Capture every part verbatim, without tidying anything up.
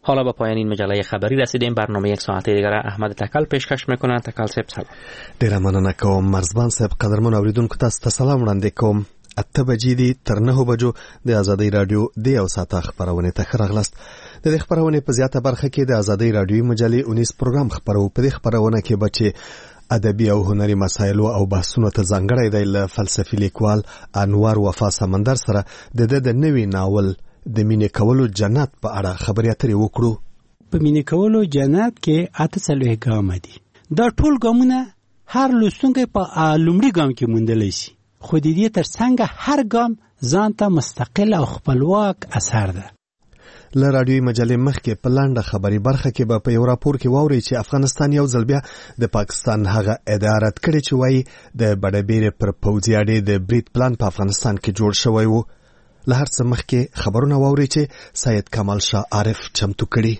حالا به پایان این مجله خبری رسیدیم. برنامه یک ساعته دیگر احمد تکل پیشکش میکنه. تکل صاحب سلام. ډیره مننه کوم مرزبان صاحب. قدرمن اوریدونکو تاسو ته سلام وړاندې کوم. اته بجې دي تر نهو بجو د ازادۍ رادیو د یو ساعته خبرونه ته ښه راغلاست. د دې خبرونې په زیاته برخه کې د ازادۍ رادیوي مجلې اونیس پروګرام خبرو. په دې خبرونه کې به چې ادبي او هنري مسایلو او بحثونو ته ځانګړی دی له فلسفي لیکوال انوار وفا سمندر سره د د نوي ناول د مینې کولو جنت په اړه خبرې اترې وکړو. په مینې کولو جنت کې اته څلوېښت ګامه دي. دا ټول ګامونه هر لوستونکی په لومړي ګام کې موندلی شي، خو د دې تر څنګ هر ګام ځان ته مستقل او خپلواک اثر ده. له رادیوي مجلې مخکې په لنډه خبري برخه کې به په یو راپور کې واورئ چې افغانستان یو ځل بیا د پاکستان هغه ادعا رد کړې چې وایي د بډبیرې پر پوځي اډې د برید پلان په افغانستان کې جوړ شوی و. له هر څه مخکې خبرونه واورئ چې سید کمال شاه عارف چمتو کړي.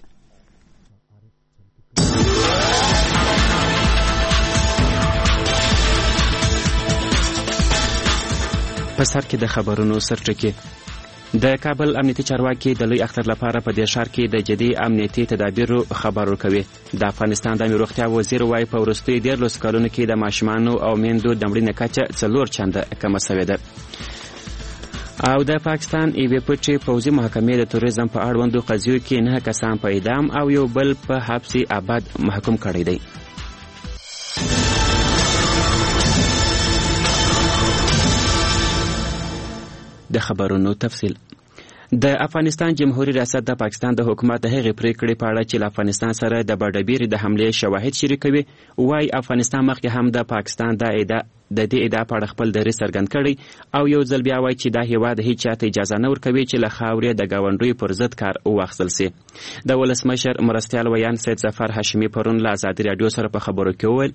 په سر کې د خبرونو سرټکی. د کابل امنیتي چارواکي د لوی اختر لپاره په دې ښار کې د جدي امنیتي تدابیرو خبر ورکوي. د افغانستان د روغتیا وزیر وايي په وروستیو دیارلسو کلونو کې د ماشومانو او میندو د مړینې کچه څلور چنده کمه شوې ده. او د پاکستان ایوې پټې پوځي محکمې د توریزم په اړوندو قضیو کې نه کسان په اعدام او یو بل په حبس ابد محکوم کړی دی. د خبرونو تفصیل. د افغانستان جمهوریت ریاست د پاکستان د حکومت د هغې پریکړې په اړه چې له افغانستان سره د بډبیرې د حملې شواهد شریکوي وایي افغانستان مخکې هم د پاکستان د ادعا د دې ادعا په اړه خپل دریځ څرګند کړی او یو ځل بیا وایي چې دا هیواد هیڅ چاته اجازه نه ورکوي چې له خاورې د ګاونډیو پر ضد کار واخیستل سي. د ولسمشر مرستیال ویان سید ظفر هاشمی پرون له ازادي رادیو سره په خبرو کې وویل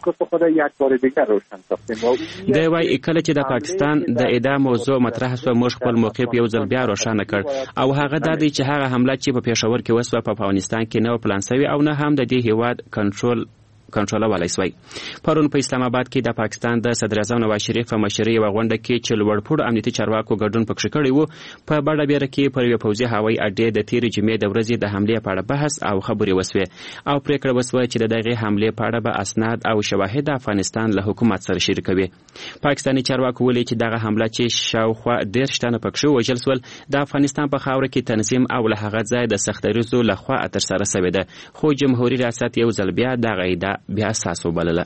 دی وایي کله چې د پاکستان د ادعا موضوع مطرح شوه موږ خپل موقف یو ځل بیا روښانه کړ او هغه دا دی چې هغه حمله چې په پېښور کې وسوه په افغانستان کې نه و پلان شوې او نه هم د دې هیواد کنټرول کنټرولولای شوی. پرون په اسلام آباد کې د پاکستان د صدر اعظم نواز شریف په مشرۍ یوه غونډه کې چې لوړپوړو امنیتي چارواکو ګډون پکښې کړی و په بډبیره کې پر یوې پوځي هوایي اډې د تېرې جمعې د ورځې د حملې په اړه بحث او خبرې وسوې او پرېکړه وسوه چې د دغې حملې په اړه به اسناد او شواهد د افغانستان له حکومت سره شریکوي. پاکستاني چارواکو ویلي چې دغه حمله چې شاوخوا دېرش تنه پکښې ووژل سول د افغانستان په خاوره کې تنظیم او له هغه ځایه د سختدریځو لخوا ترسره سوې ده، خو جمهوري ریاست یو ځل بیا دغه ادعا بیا اساس وبلله.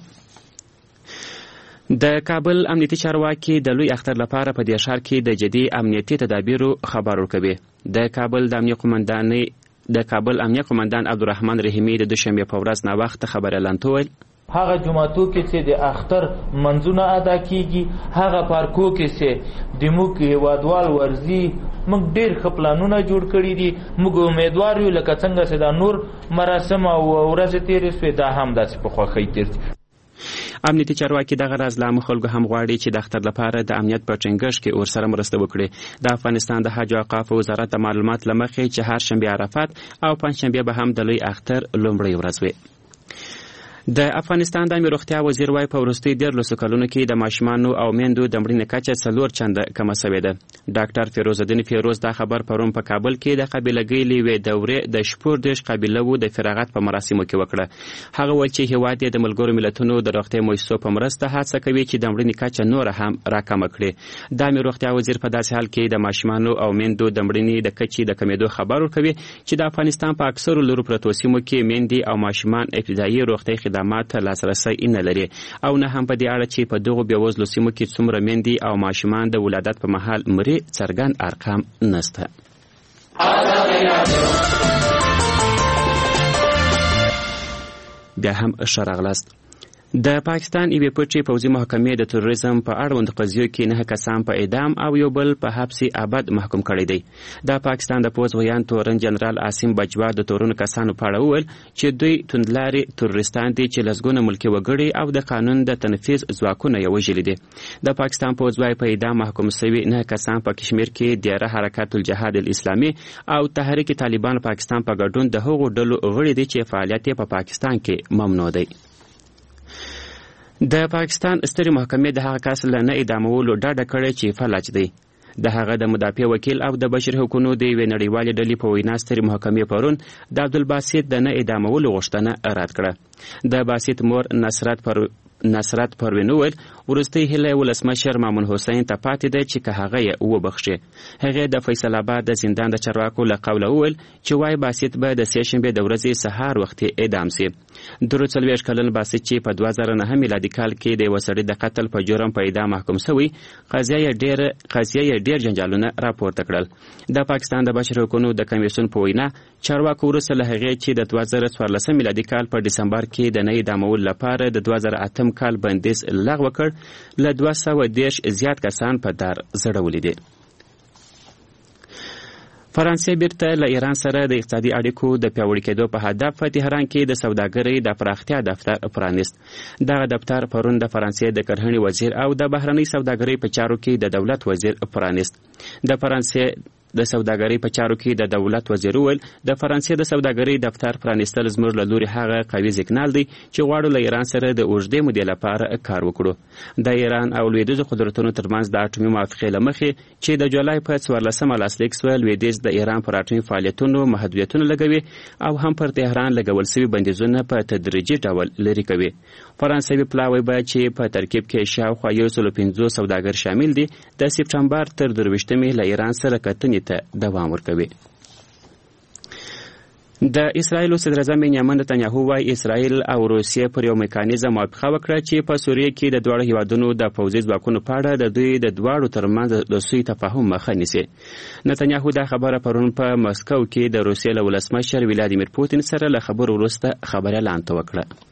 د کابل امنیتي چارواکي د لوی اختر لپاره په دې ښار کې د جدي امنیتي تدابیرو خبر ورکوي. د کابل د امنیه قومندانۍ د کابل امنیه قومندان عبدالرحمن رحیمي د دوشنبې په ورځ ناوخته خبر اعلان وکړ. هغه جمعاتو کې چې د اختر منځونه ادا کیږي، هغه پارکو کې چې د موږ هیوادوال ورزي موږ ډېر ښه پلانونه جوړ کړي دي. موږ امیدوار یو لکه څنګه چې دا نور مراسم او ورځې تېرې شوې دا هم داسې په خوښۍ تېر شي. امنیتي چارواکي دغه راز له عامو خلکو هم غواړي چې د اختر لپاره د امنیت په ټینګښت کې ورسره مرسته وکړي. د افغانستان د حج او اوقافو وزارت د معلومات له مخې چې هر شنبې عرفات او پنجشنبې به هم د لوی اختر لومړۍ ورځ وي. د افغانستان د روغتیا وزیر وايي په وروستیو دیارلسو کلونو کې د ماشومانو او میندو د مړینې کچه څلور چنده کمه شوې ده. ډاکټر فیروز الدین فیروز دا خبر پرون په کابل کې د قبیلګۍ له یوې دورې د شپږ دېرش قبیلو د فراغت په مراسمو کې وکړه. هغه وویل چې هیواد یې د ملګرو ملتونو د روغتیا مؤسسو په مرسته هڅه کوي چې د مړینې کچه نوره هم راکمه کړي. د روغتیا وزیر په داسې حال کې د ماشومانو او میندو د مړینې د کچې د کمیدو خبر ورکوي چې د افغانستان په اکثرو لرو پرتو سیمو کې میندې او ماشومان ابتدایي روغتیایي خدمات لاسرسی نه لري او نه هم په دې اړه چې په دغو بېوزلو سیمو کې څومره میندې او ماشومان د ولادت په مهال مري څرګند ارقام نشته. بیا هم ښه راغلاست. د پاکستان ایوې پټې پوځي محکمې د تروریزم په اړوند قضیو کې نه کسان په اعدام او یو بل په حبس ابد محکوم کړی دی. د پاکستان د پوځ ویان تورن جنرال عاصم بجوا د تورن کسانو په اړه وویل چې دوی توندلاري تروریستان دي چې لسګونه ملکي وګړي او د قانون د تنفیذ ځواکونه یې وژلي دي. د پاکستان پوځ وايي په اعدام محکوم شوي نه کسان په کشمیر کې دیره حرکت الجهاد الاسلامي او تحریک طالبان پاکستان په ګډون د هغو ډلو غړي دي چې فعالیت په پاکستان کې ممنوع دی. د پاکستان سترې محکمې د هغه کس له نه اعدامولو ډډه کړې چې فلج دی. د هغه د مدافع وکیل او د بشري حقوقو د یوې نړیوالې ډلې په وینا سترې محکمې پرون د عبدالباسط د نه اعدامولو غوښتنه رد کړه. د باسط مور نصرت پر نصرت پروین وویل وروستۍ هیله ولسمشر مامون حسین ته پاتې ده چې که هغه یې وبخښي. هغې د فیصل آباد د زندان د چارواکو له قوله وویل چې وایي باسط به د سې شنبې د ورځې سهار وختي اعدام سي. درې څلوېښت کلن باسط چې په دوه زره نهه میلادي کال کې د یوه سړي د قتل په جرم په اعدام محکوم شوی قضیه یې ډېر قضیه یې ډېر جنجالونه راپورته کړل. د پاکستان د بشري حقوقو د کمیسیون په وینا چارواکو وروسته له هغې چې د دوه زره څوارلسم میلادي کال په ډسمبر کې د نه اعدامولو لپاره د دوه زره اتم کال بندیز لغوه کړ له دوه سوه دېرش زیات کسان په دار زړولي دي. فرانسې بیرته له ایران سره د اقتصادي اړیکو د پیاوړي کېدو په هدف په تهران کې د سوداګرۍ د پراختیا دفتر پرانیست. دغه دفتر پرون د فرانسې د کرهڼې وزیر او د بهرنۍ سوداګرۍ په چارو کې د دولت وزیر پرانیست. د فرانسې د سوداګرۍ په چارو کې د دولت وزیر وویل د فرانسې د سوداګرۍ دفتر پرانیستل زموږ له لوري هغه قوي سیګنال دی چې غواړو له ایران سره د اوږدې مودې لپاره کار وکړو. د ایران او لویدیځو قدرتونو ترمنځ د اټومي موافقې له مخې چې د جولای په څوارلسمه لاسلیک سوه لویدیځ د ایران پر اټومي فعالیتونو محدودیتونه لګوي او هم پر تهران لګول سوي بندیزونه په تدریجي ډول لرې کوي. فرانسوي پلاوی به چې په ترکیب کې شاوخوا یو سلو پنځوس سوداګر شامل دي د سپټمبر تر درویشتمې له ایران سره کتنې ته دوام ورکوي. د اسرایل صدر اعظم بنیامین نتنیاهو وايي اسرایل او روسیې پر یو میکانیزم موافقه وکړه چې په سوریه کې د دواړو هیوادونو د پوځي ځواکونو په اړه د دوی د دواړو ترمنځ د سوء تفاهم مخه نیسي. نتنیاهو دا خبره پرون په مسکو کې د روسیې له ولسمشر ولادیمیر پوتین سره له خبرو وروسته خبريالان ته وکړه.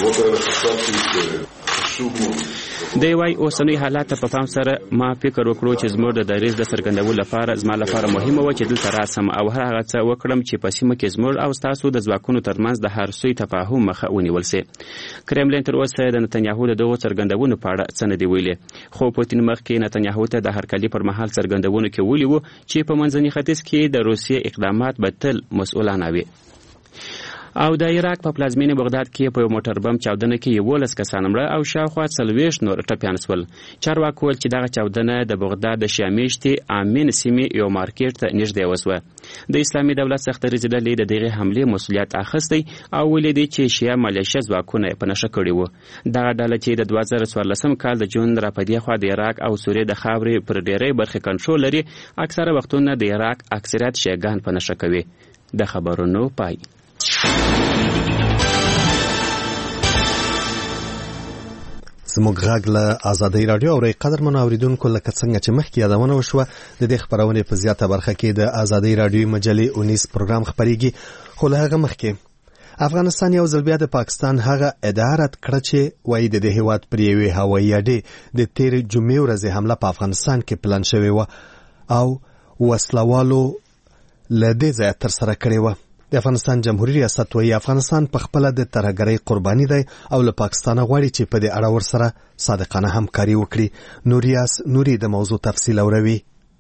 دی وايي اوسنی حالات په پام سره ما فکر وکړو چې زموږ د دریځ د څرګندولو لپاره زما لپاره مهمه وه چې دلته راسم او هر هغه څه وکړم چې په سیمه کې زموږ او ستاسو د ځواکونو ترمنځ د هر سوی تفاهم مخه ونیول سي. کرملین تر اوسه د نتنیاهو د دغو څرګندونو په اړه څه نه دي ویلي، خو پوتین مخکې نتنیاهو ته د هرکلي پر مهال څرګندونو کې ویلي وو چې په منځني ختیځ کې د روسیې اقدامات به تل مسؤلانه وي. او د عراق په پلازمینې بغداد کې په یو موټر بم چاودنه کې یولس کسان مړه او شاوخوا څلوېښت نور ټپیان شول. چارواکو ویل چې دغه چاودنه د بغداد د شیا میشتې امین سیمې یو مارکیټ ته نږدې وسوه. د اسلامي دولت سختدریځې ډلې د دغې حملې مسؤلیت اخیستی او ویلي دي چې شیا مالیشه ځواکونه یې په نښه کړي وو. دغه ډله چې د دوه زره څوارلسم کال د جون را په دې خوا د عراق او سوریې د خاورې پر ډېری برخې کنټرول لري، اکثره وختونه د عراق اکثریت شیعګان په نښه کوي. د خبرونو پای. زموږ غږ له ازادۍ راډیو او قدرمنو اوریدونکو لکه څنګه چې مخکې یادونه وشوه د دې خبرونې په زیاته برخه کې د ازادۍ راډیو مجلې اونیس پروګرام خبريږي. خو له هغه مخکې افغانستان یو ځل بیا د پاکستان هغه ادعا رد کړه چې وایي د دې هیواد پر یوې هوایي اډې د تېرې جمعې ورځې حمله په افغانستان کې پلان شوې وه او وسلوالو له دې ځایه ترسره کړې وه. د افغانستان جمهوریت ریاست وایي افغانستان په خپله د ترهګرۍ قرباني دی او له پاکستانه غواړي چې په دې اړه ورسره صادقانه همکاري وکړي. نوریاس نوري د موضوع تفصیل اوروي.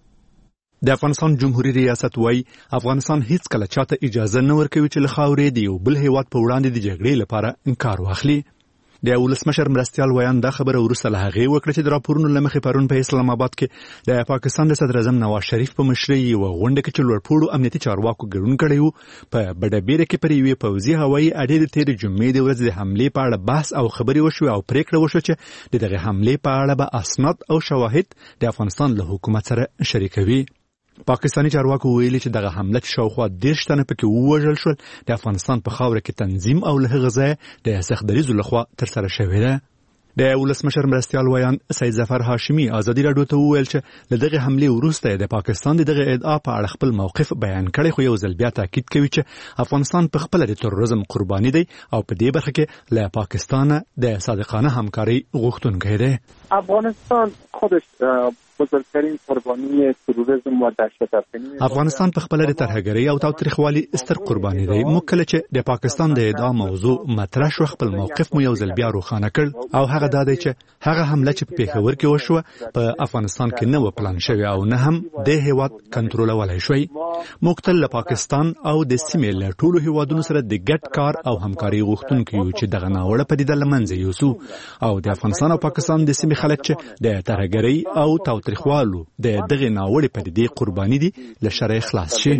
د افغانستان جمهوریت ریاست وایي افغانستان هیڅ کله چاته اجازه نه ورکوي چې له خاورې د یو بل هیواد په وړاندې د جګړې لپاره انکار واخلي. د ولسمشر مرستیال ویان دا خبره وروسته له هغې وکړه چې د راپورونو له مخې پرون په اسلام آباد کې د پاکستان د صدر اعظم نواز شریف په مشرۍ یوه غونډه کې چې لوړپوړو امنیتي چارواکو ګډون کړی و په بډهبیره کې پر یوې پوځي هوایي اډې د تېرې جمعې د ورځې د حملې په اړه بحث او خبرې وشوې او پرېکړه وشوه چې د دغې حملې په اړه به اسناد او شواهد د افغانستان له حکومت سره شریکوي. پاکستاني چارواکو ویلي چې دغه حمله چې شاوخوا دېرش تنه پکې ووژل شول د افغانستان په خاوره کې تنظیم او له هغه ځایه د سختدریځو لخوا ترسره شوې ده. د ولسمشر مرستیال ویان سید ظفر هاشمي ازادي راډیو ته وویل چې له دغه حملې وروسته د پاکستان د دغه ادعا په اړه خپل موقف بیان کړی، خو یو ځل بیا تاکید کوي چې افغانستان په خپله د تروریزم قرباني دی او په دې برخه کې له پاکستانه د صادقانه همکاري غوښتونکی دی. افغانستان خودش بزرگترین قربانی تروریسم و دهشت‌افکنی افغانستان په خپل د ترهګرۍ او تاوتریخوالي ستر قرباني دی. موږ کله چې د پاکستان د ادعا موضوع مطرح شو خپل موقف مو یو ځل بیا روښانه کړ او هغه دا دی چې هغه حمله چې په پیښور کې وشوه په افغانستان کې نه و پلان شوی او نه هم د هیواد کنټرولولای شوی. موږ تل له پاکستان او د سیمې له ټولو هیوادونو سره د ګډ کار او همکاري غوښتونکي یو چې دغه ناوړه پدیده له منځه یوسو او د افغانستان او پاکستان د سیمې خلک چې د ترهګرۍ او تاوتریخوالي تاوتریخوالو د دغه ناوړه پدیدې قرباني دي له شر خلاص شي.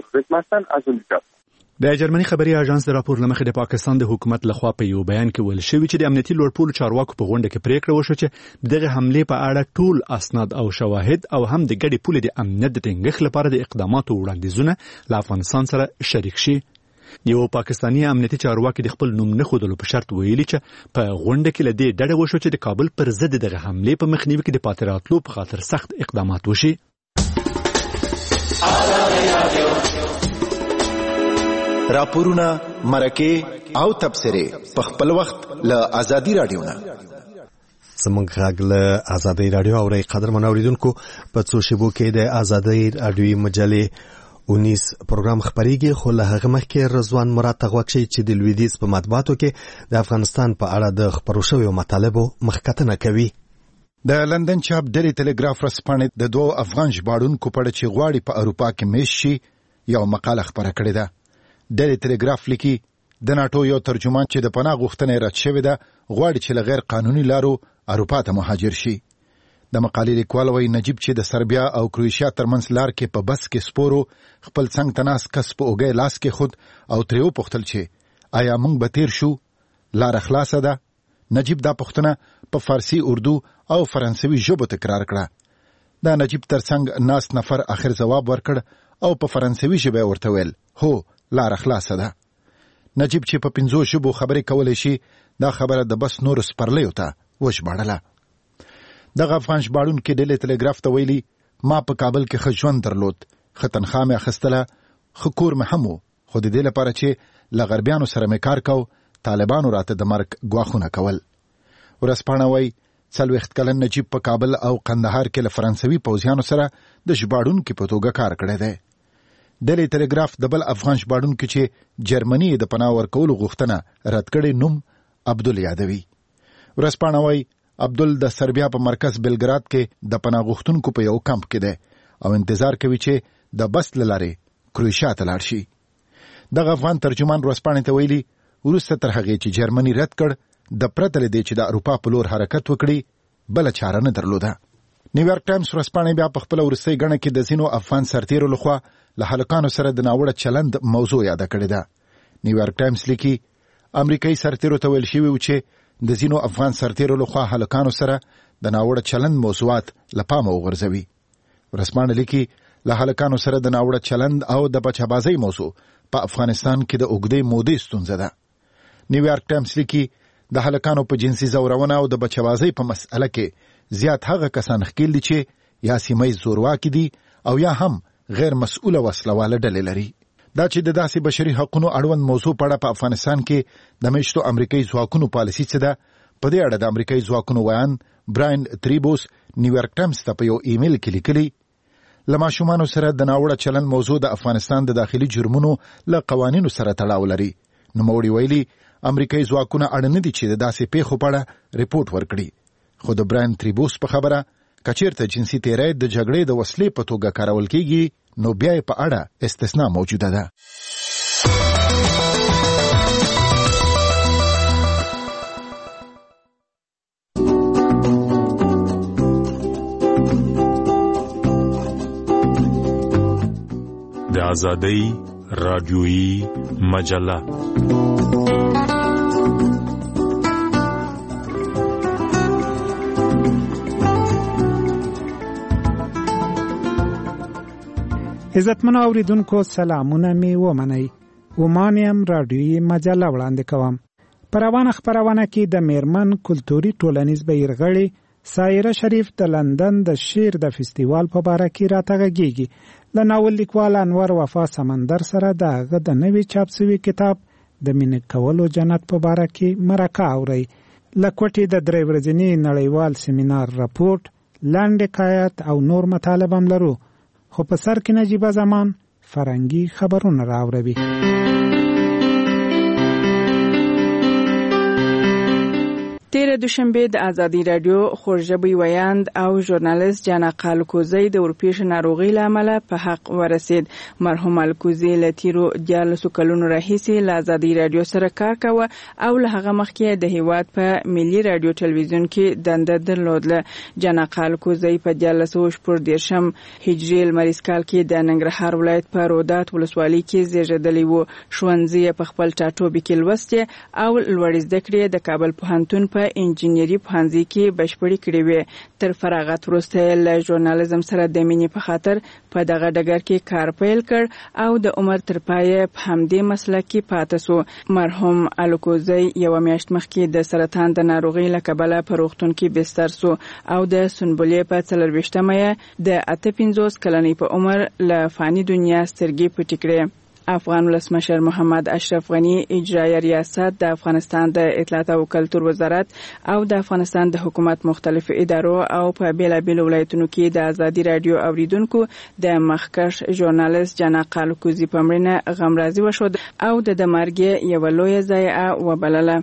د جرمني خبري اژانس د راپور لمخې د پاکستان د حکومت لخوا په یو بیان کې ویل شوی چې د امنیتي لوړپوړو چارواکو په غونډه کې پریکړه وشوه چې دغه حمله په اړه ټول اسناد او شواهد او هم د ګډې پولې د امنیت د ټینګښت لپاره د اقداماتو وړاندیزونه له افغانستان سره شریک شي. یو پاکستانی امنیتي چارواکي د خپل نوم نه ښودلو په شرط ویلي چې په غونډه کې له دې ډډه وشوه چې د کابل پر ضد دغه حمله په مخنیوي کې د پاتې راتلو په خاطر سخت اقدامات وشي. راپورونه، مرکه او تبصره په خپل وخت له ازادي رادیو نه. زمونږ غږ له ازادي رادیو او قدرمن اوریدونکو په څو شیبو کې د ازادي رادیو مجلې اونیس پروګرام خبريږي، خو له هغه مخکې رضوان مراد ته غوښتي چې د لویدیځ په مطبوعاتو کې د افغانستان په اړه د خبرو شویو مطالبو مخکتنه کوي. د لندن چاپ ډیلی ټلګراف رسپانې د دوه افغان ژباړونکو په اړه چې غواړي په اروپا کې میش شي یو مقاله خبره کړې ده. ډیلی ټلګراف لیکي د ناتو یو ترجمان چې د پناه غوښتنې رد شوې ده غواړي چې له غیر قانوني لارو اروپا ته مهاجر شي. د مقالې لیکوال وایي نجیب چې د سربیا او کروشیا ترمنځ لار کې په بس کې سپورو خپل څنګ ته ناست کس په اوږه لاس کې خود او ترې وپوښتل چې آیا موږ به تیر شو، لاره خلاصه ده؟ نجیب دا پوښتنه په فارسی، اردو او فرانسوي ژبو تکرار کړه. دا نجیب ترڅنګ ناست نفر اخر ځواب ورکړ او په فرانسوي ژبه ورته ویل هو لاره خلاصه ده. نجیب چې په پنځو ژبو خبرې کولای شي دا خبره د بس نور سپرلیو ته وژباړله. دغه افغان ژباړونکي ډیلی ټلګراف ته ویلي ما په کابل کې ښه ژوند درلود، ښه تنخوا مې اخیستله، ښه کور مې هم و، خو د دې لپاره چې له غربیانو سره مې کار کو طالبانو راته د مرګ ګواښونه کول. ورځپاڼه وایي څلوېښت کلن نجیب په کابل او قندهار کې له فرانسوي پوځیانو سره د ژباړونکي په توګه کار کړی دی. ډیلی ټلګراف د بل افغان ژباړونکي چې جرمني د پناه ورکولو غوښتنه رد کړې نوم عبدل یادوي. ورځپاڼه وایي عبدل د سربیا په مرکز بلګراد کې د پناه غوښتونکو په یو کمپ کې دی او انتظار کوي چې د بس له لارې کروشیا ته لاړ شي. دغه افغان ترجمان ورځپاڼې ته ویلي وروسته تر هغې چې جرمني رد کړ د پرته له دې چې د اروپا په لور حرکت وکړي بله چاره نه درلوده. نیویارک ټایمز ورځپاڼې بیا په خپله وروستۍ ګڼه کې د ځینو افغان سرتیرو لخوا له هلکانو سره د ناوړه چلند موضوع یاده کړې ده. نیویارک ټایمز لیکي امریکایي سرتیرو ته ویل شوي و چې د ځینو افغان سرتیرو لخوا هلکانو سره د ناوړه چلند موضوعات له پامه وغورځوي. ورځپاڼه لیکي له هلکانو سره د ناوړه چلند او د بچه‌بازۍ موضوع په افغانستان کې د اوږدې مودې ستونزه ده. نیویارک ټایمز لیکي د هلکانو په جنسي ځورونه او د بچه‌بازۍ په مسئله کې زیات هغه کسان ښکېل دي چې یا سیمه ییز زورواکي دي او یا هم غیر مسؤله وسلواله ډلې لري. دا چې د داسې بشري حقوقو اړوند موضوع په اړه په افغانستان کې د میشتو امریکایي ځواکونو پالیسي څه ده، په دې اړه د امریکایي ځواکونو ویان براین تریبوس نیویارک ټایمز ته په یو ایمیل کې لیکلي له ماشومانو سره د ناوړه چلند موضوع د افغانستان د داخلي جرمونو له قوانینو سره تړاو لري. نوموړي ویلي امریکایي ځواکونه اړ نه دي چې د داسې پیښو په اړه ریپورټ ورکړي، خو د براین تریبوس په خبره کچیرته جنسي تیری د جګړې د وسلې په توګه کارول کیږي نو بیا په اړه استثنا موجوده ده. د آزادۍ رادیویی مجله عزتمنو اوریدونکو سلامونه می ومنئ. ومانیم رادیویی مجله وړاندې کوم. په روانه خپرونه کې د میرمن کلتوري ټولنیز بیرغړي سایره شریف د لندن د شعر د فستیوال په باره کې راته غږیږي. له ناول لیکوال انور وفا سمندر سره د هغه د نوي چاپ شوي کتاب د مینې کولو جنت په باره کې مرکه اورئ. له کوټې د درې ورځني نړیوال سیمینار راپورټ، لنډ حکایت او نور مطالب هم لرو، خو په سر کې نجیبه زمان فرنګي خبرونه راوړوي. تیر دوشنبه د ازادي رادیو خورژبي ویاند او ژورنالیست جانا قالکوزی د ورپېښ ناروغي لامل په حق ورسید. مرحوم الکوزی لتیرو دیالسو کلونو راهیسې له ازادي رادیو سره کار کاوه او له هغه مخکې د هیواد په ملي رادیو ټلویزیون کې دنده درلودله. جانا قالکوزی په دیالسو شپږ دیرشم هجري لمریز کال کې د ننګرهار ولایت په رودات ولسوالۍ کې زیږېدلی و. ښوونځي په خپل ټاټوبي کې لوستې او لوړې زده کړې د کابل پوهنتون په انجینری پوهنځي کې بشپړې کړې وې. تر فراغت وروسته له ژورنالیزم سره د مینې په خاطر په دغه ډګر کې کار پیل کړ او د عمر تر پایه په همدې مسلک کې پاتې سو. مرحوم الکوزی یوه میاشت مخکې د سرطان د ناروغۍ له کبله په روغتون کې بستر سو او د سنبلې په څلرویشتمه یې د اته پنځوس کلنۍ په عمر له فاني دنیا سترګې پټې کړې. افغان ولسمشر محمد اشرف غنی اجرایه ریاست د افغانستان د اطلاعات او کلتور وزارت او د افغانستان د حکومت مختلف ادارو او په بیلابیلو ولایتونو کې د ازادي رادیو اوریدونکو د مخکښ ژورنالیست جانا قالکوزی په مړینه غمرازي وشود او د مرګ یوه لویه ضایعه وبلله.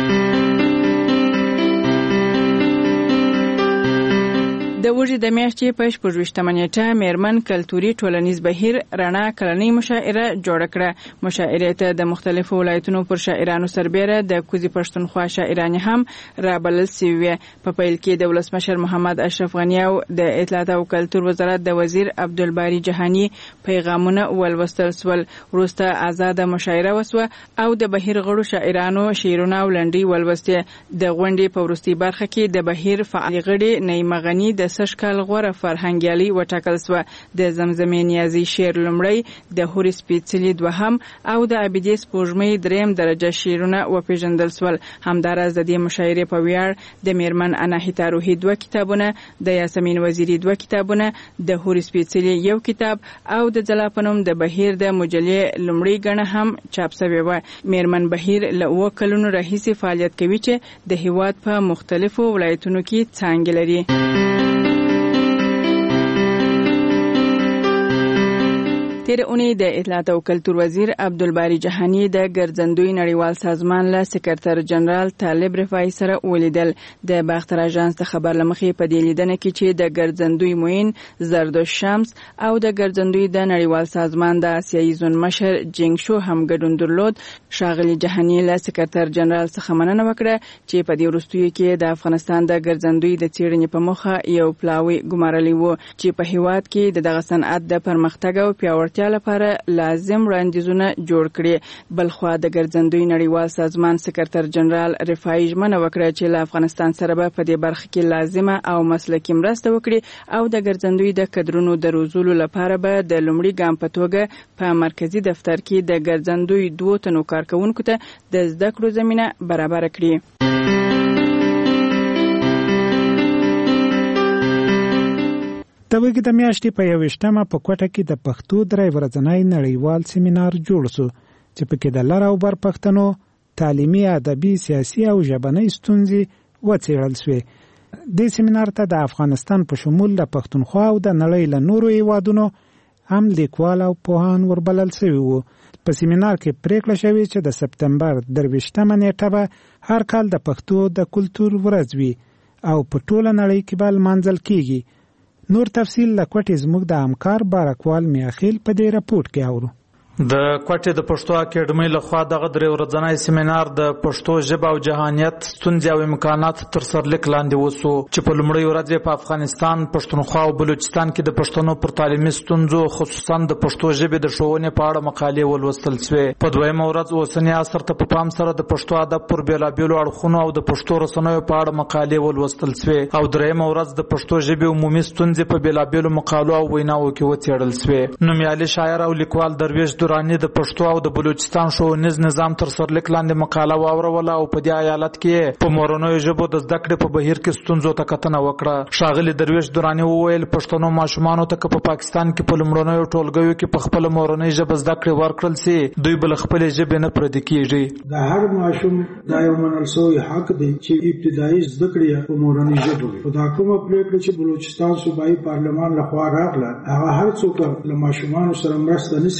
د وژې د میاشتې په شپږویشتمه نیټه میرمن کلتوري ټولنیز بهیر رڼا کلنۍ مشاعره جوړه کړه. مشاعرې ته د مختلفو ولایتونو پر شاعرانو سربیره د کوزي پښتونخوا شاعرانې هم رابلل سوي وې. په پیل کې د ولسمشر محمد اشرف غنی او د اطلاعات او کلتور وزارت د وزیر عبدالباری جهانی پیغامونه ولوستل سول. وروسته آزاده مشاعره وسوه او د بهیر غړو شاعرانو شعرونه او لنډۍ ولوستې. د غونډې په وروستۍ برخه کې د بهیر فعال غړي نعیمه غنی د سشکال غوره فرهنګیالي وټاکل سوه. د زمزمې نیازي شعر لومړی، د هورې سپېڅلي دوهم او د عابدې سپوږمۍ دریم درجه شعرونه وپېژندل سول. همداراز د دې مشاعرې په ویاړ د میرمن اناهیتا روحي دوه کتابونه، د یاسمین وزیري دوه کتابونه، د هورې سپېڅلي یو کتاب او د ځلا په نوم د بهیر د مجلې لومړۍ ګڼه هم چاپ سوې وه. میرمن بهیر له اووه کلونو راهیسې فعالیت کوي چې د هیواد په مختلفو ولایتونو کې څانګې لري. تیر اونۍ د اطلاعات او کلتور وزیر عبدالباری جهانی د ګرځندوی نړیوال سازمان له سکرټر جنرال طالب رفاعي سره ولیدل. د باختر اژانس د خبر لمخې په دې لیدنه کې چې د ګرځندوی معین زردوش شمس او د ګرځندوی د نړیوال سازمان د آسیایي زون مشر جنګ شو هم ګډون درلود. ښاغلي جهانی له سکرټر جنرال څخه مننه وکړه چې په دې وروستیو کې د افغانستان د ګرځندوی د څېړنې په موخه یو پلاوی ګمارلی و چې په هیواد کې د دغه صنعت د پرمختګ او پیاوړتیا لپاره لازم وړاندیزونه جوړ کړي. بلخوا د ګرځندوی نړیوال سازمان سکرټر جنرال رفاعي ژمنه وکړه چې له افغانستان سره به په دې برخه کې لازمه او مسلکي مرسته وکړي او د ګرځندوی د کډرونو د روزلو لپاره به د لومړي ګام په توګه په مرکزی دفتر کې د ګرځندوی دوه تنو کارکونکو ته د زده کړو زمینه برابر کړي. د وګړي د میاشتې په یوویشتمه په کوټه کې د پښتو درې ورځنی نړیوال سیمینار جوړ شو چې پکې د لر او بر پښتنو تعلیمي، ادبي، سیاسي او ژبنۍ ستونزې وڅېړل شوې. دې سیمینار ته د افغانستان په شمول د پښتونخوا او د نړۍ له نورو هیوادونو هم لیکوال او پوهان وربلل شوي وو. په سیمینار کې پریکړه شوې چې د سپتمبر درویشتمه نیټه به هر کال د پښتو د کلتور ورځ وي او په ټوله نړۍ کې به لمانځل کیږي. نور تفصیل له کوټې زموږ د همکار بارکوال میاخیل په دې راپورټ کې اورو. د کوټې د پښتو اکیډمۍ لخوا دغه درې ورځنی سیمینار د پښتو ژبه او جهانیت ستونزې او امکانات تر سرلیک لاندې وسو چې په لومړۍ ورځ په افغانستان، پښتونخوا او بلوچستان کې د پښتنو پر تعلیمي ستونزو خصوصا د پښتو ژبې د ښوونې په اړه مقالې ولوستل شوې. په دویمه ورځ اوسنی عصر ته په پام سره د پښتو ادب پر بیلابیلو اړخونو او د پښتو رسنیو په اړه مقالې ولوستل شوې او دریمه ورځ د پښتو ژبې عمومي ستونزې په بیلابیلو مقالو او ویناوو کې وڅېړل شوې. نومیالي شاعر او لیکوال درویش درانی د پښتو او د بلوچستان ښوونیز نظام تر سرلیک لاندې مقاله واوروله او په دې ایالت کې په مورنیو ژبو د زده کړې په بهیر کې ستونزو ته کتنه وکړه. ښاغلي درویش درانی وویل پښتنو ماشومانو ته که په پاکستان کې په لومړنیو ټولګیو کې په خپله مورنۍ ژبه زده کړې ورکړل سي دوی به له خپلې ژبې نه پردي کېږي. د هر ماشوم دا یو منل سوی حق دی چې ابتدایي زده کړې په مورنۍ ژبه وي. خو دا کومه پرېکړه چې بلوچستان صوبایي پارلمان لخوا راغله هغه هر څوک له ماشومانو سره مرسته نشي کولای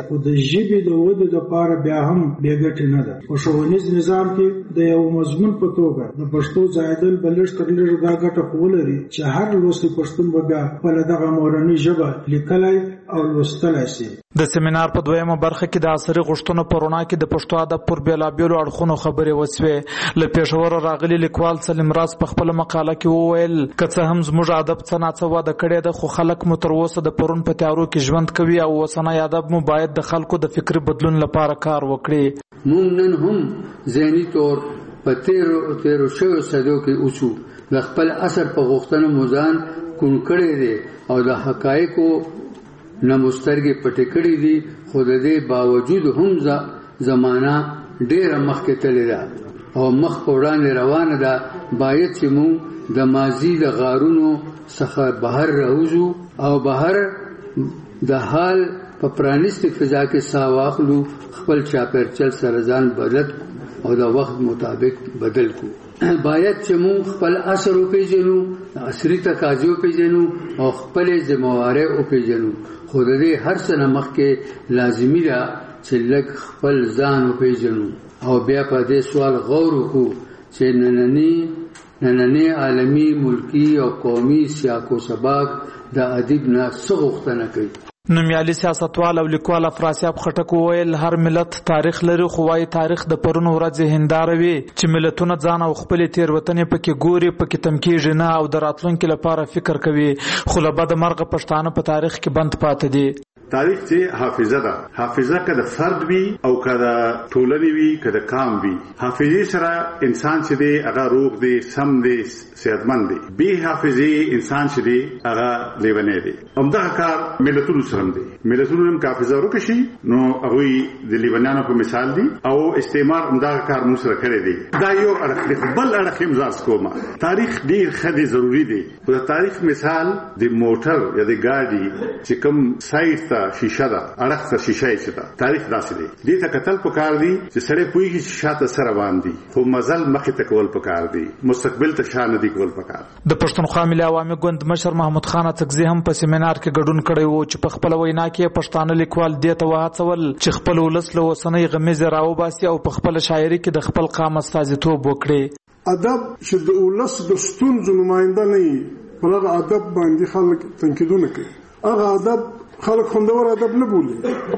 خو د ژبې د ودې لپاره بیا هم بې ګټې نه ده. په ښوونیز نظام کې د یو مضمون په توګه د پښتو ځایدل به لږ تر لږه دا ګټه خو ولري چې هر لوستی پښتون به بیا خپله دغه مورنۍ ژبه لیکلی او لوستلی شي. د سیمینار په دویمه برخه کې د عصري غوښتنو په رڼا کې د پښتو ادب پر بېلابېلو اړخونو خبرې وسوې. له پېښوره راغلي لیکوال سلیم راز په خپله مقاله کې وویل که څه هم زموږ ادب څه ناڅه وده کړې ده، خو خلک مو تر اوسه د پرون په تیارو کې ژوند کوي او اوسنی ادب مو باید د خلکو د فکري بدلون لپاره کار وکړي. موږ نن هم ذهني طور په تیرو تیرو شویو صدیو کې اوسو. د خپل عصر په غوښتنو مو ځان کوڼ کړی دی او د حقایقو نه مو سترګې پټې کړې دي، خو د دې باوجود هم زمانه ډېره مخکې تللې ده او مخ په وړاندې روانه ده. باید چې موږ د ماضي د غارونو څخه بهر راوځو او بهر د حال په پرانیستې فضا کې ساه واخلو، خپل چاپېرچل سره ځان بدل او د وخت مطابق بدل کړو. باید چې موږ خپل عصر وپېژنو، عصري تقاضې وپېژنو او خپلې ذمهوارۍ وپېژنو، خو د دې هر څه نه مخکې لازمي ده چې لږ خپل ځان وپېژنو او بیا په دې سوال غور وکړو چې نننی نننی عالمي ملکی او قومي سیاق و سباق د ادب نه څه غوښتنه کوي. نومیالي سیاستوال او لیکوال افراسیاب خټک وویل هر ملت تاریخ لري، خو وايي تاریخ د پرون ورځې هنداره وي چې ملتونه ځان او خپلې تېروتنې پکې ګوري، پکې تم کېږي نه او د راتلونکي لپاره فکر کوي. خو له بده مرغه پښتانه په تاریخ کې بند پاتې دي. تاریخ چې حافظه ده، حافظه که د فرد وي او که د ټولنې وي که د قام وي، حافظې سره انسان چې دی هغه روغ دی، سم دی، صحتمند دی. بې حافظې انسان چې دی هغه لیونی دی. همدغه کار ملتونو سره هم دی. ملتونو هم که حافظه ورکه شي نو هغوی د لیونیانو په مثال دي او استعمار همدغه کار موږ سره کړی دی. دا یو اړخ دی. بل اړخ یې مزاز کومه تاریخ ډېر ښه دی، ضروري دی. د تاریخ مثال د موټر یا د ګاډي چې کوم سایډ ته شیشه ده، اړخ ته شیشه یې چې ده، تاریخ داسې دی. دې ته کتل پکار دي چې سړی پوهېږي چې شاته څه روان دي، خو مزل مخې ته کول پکار دي، مستقبل ته شا نه دي کول پکار. د پښتونخوا ملي عوامي ګوند مشر محمود خان اڅکزي هم په سیمینار کې ګډون کړی و چې په خپله وینا کې پښتانه لیکوال دې ته وهڅول چې خپل ولس له اوسنۍ غمیزې راوباسي او په خپله شاعري کې د خپل قام استازیتوب وکړي. ادب چې د ولس د ستونزو نماینده نه وي، په هغه ادب باندې خلک تنقیدونه کوي. هغه ادب خلک خوندور ادب نه بولي.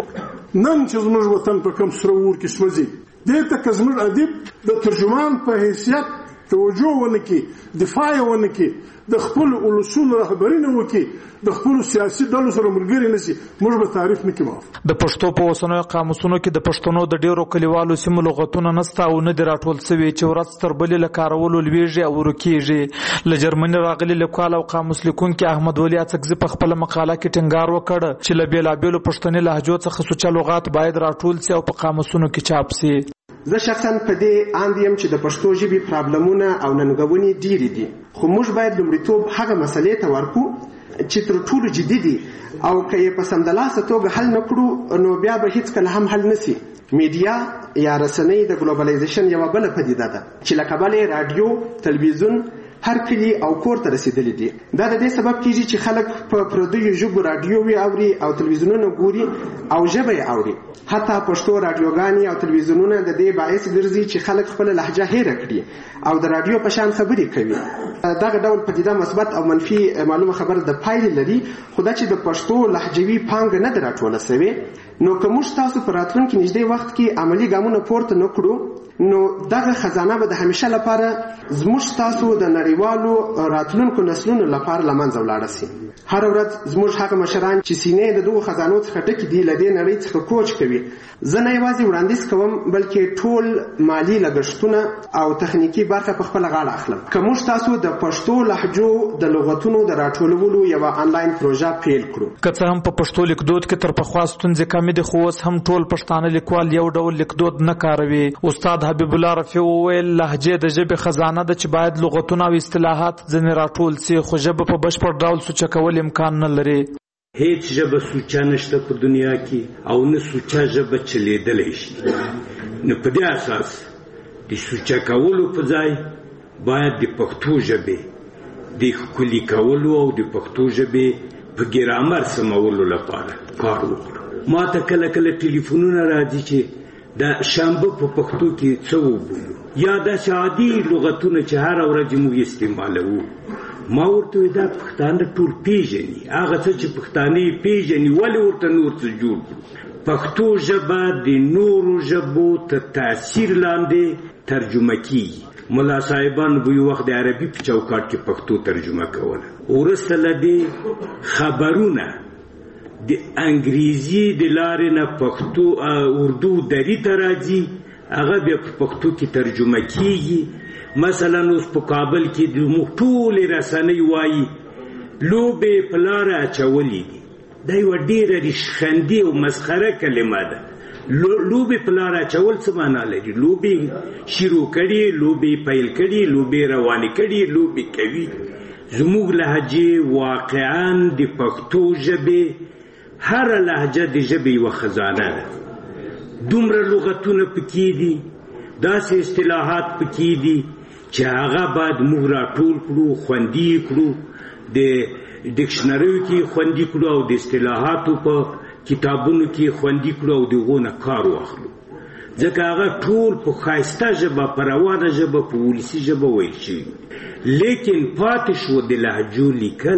نن چې زموږ وطن په کوم سره اور کې سوځي، دې ته که زموږ ادب د ترجمان په حیثیت توجه ونه کړي، دفاع ونه کړي، د خپل اصولو رهبري نه وکړي، د خپل سیاسي ډلو سره ملګري نه شي، موږ به تعریف نه کوو. د پښتو په اوسنیو قاموسونو کې د پښتنو د ډیرو کلیوالو سیمو لغتونه نسته او نه دي راټول شوي چې ورځ تر بلې له کارولو لویږي او ورکېږي. له جرمني راغلي لیکوال او قاموس لیکونکي احمد ولي اڅکزي په خپله مقاله کې ټینګار وکړ چې له بېلابېلو پښتني لهجو څخه سوچه لغات باید راټول سي او په قاموسونو کې چاپ سي. زه شخصا په دې اند یم چې د پښتو ژبې پرابلمونه او ننګونې ډېرې دي، خو موږ باید لومړیتوب هغه مسلې ته ورکړو چې تر ټولو جدي دي او که یې په سمدلاسه توګه حل نه کړو نو بیا به هیڅکله هم حل نه سي. میډیا یا رسنۍ د ګلوبلایزیشن یوه بله پدیده ده چې له کبله یې راډیو، تلویزیون هر کلی او کور ته رسیدلی دي. دا د دې سبب کیږي چې خلک په پردیو ژبو راډیووي اوري او تلویزیونونه ګوري او ژبه یې اوري. حتی پښتو راډیوګانې او تلویزیونونه د دې باعث ګرځي چې خلک خپله لهجه هیره کړي او د راډیو په شان خبرې کوي. دغه ډول پدیده مثبت او منفي معلومه خبره د پایلې لري، خو دا چې د پښتو لهجوي پانګه نه ده راټوله سوې، نو که موږ تاسو په راتلونکي نږدې وخت کې عملي ګامونه پورته نه کړو نو دغه خزانه به د همیشه لپاره زموږ تاسو د نړیوالو راتلونکو نسلونو لپاره له منځه ولاړه سي. هر ورځ زموږ هغه مشران چې سینې د دغو خزانو څخه ډکې دي له دې نړۍ څخه کوچ کوي. زه نه یوازې وړاندیز کوم بلکې ټول مالي لګښتونه او تخنیکي برخه په خپله غاړه اخلم. که موږ تاسو د پښتو لهجو د لغتونو د راټولولو یوه آنلاین پروژه پیل کړو. که څه هم په پښتو لیکدود کې تر پخوا ستونزې کمې دي، خو اوس هم ټول پښتانه لیکوال یو ډول لیکدود نه کاروي. استاد حبیب الله رفیع وویل لهجې د ژبې خزانه ده چې باید لغتونه او اصطلاحات ځینې راټول سي، خو ژبه په بشپړ ډول سوچه کول امکان نه لري. هیڅ ژبه سوچه نشته په دنیا کې او نه سوچه ژبه چلیدلی شي. نو په دې اساس د سوچه کولو په ځای باید د پښتو ژبې د ښکلي کولو او د پښتو ژبې په ګرامر سمولو لپاره کار وکړو. ما ته کله کله ټلیفونونه راځي چې دا شنبه په پښتو کې څه وبولو یا دا عادي لغتونه چې هر ورځ موږ استعمالوو. ما ورته دا پښتانه ټول پیژني، هغه څه چې پښتانه پیژني ولې ورته نور څه جوړ کړو. پښتو ژبه د نورو ژبو تر تاثیر لاندې ترجمه کیږي. ملا صاحبان به یو وخت د عربي په چوکاټ کې پښتو ترجمه کوله، ورسته له دې خبرونه د انګریزي د لارې نه پښتو اردو دري ته راځي، هغه بیا په پښتو کې ترجمه کیږي. مثلا اوس په کابل کې د موږ ټولې رسنۍ وایي لوبې په لاره اچولې دي. دا یوه ډېره ریشخندي او مسخره کلمه ده. لوبې په لاره اچول څه معنا لري؟ لوبې شروع کړي، لوبې پیل کړي، لوبې روانې کړي، لوبې کوي. زموږ لهجې واقعا د پښتو ژبې هر لهجه د ژبې یوه خزانه ده. دومره لغتونه پکې دي، داسې اصطلاحات پکې دي چې هغه باید موږ راټول کړو، خوندي کړو، د ډکشنریو کې خوندي کړو او د اصطلاحاتو په کتابونو کې خوندي کړو او دغو نه کار واخلو. ځکه هغه ټول په ښایسته ژبه، په روانه ژبه، په ولسي ژبه ویل شوي. لیکن پاتې شو د لهجو لیکل،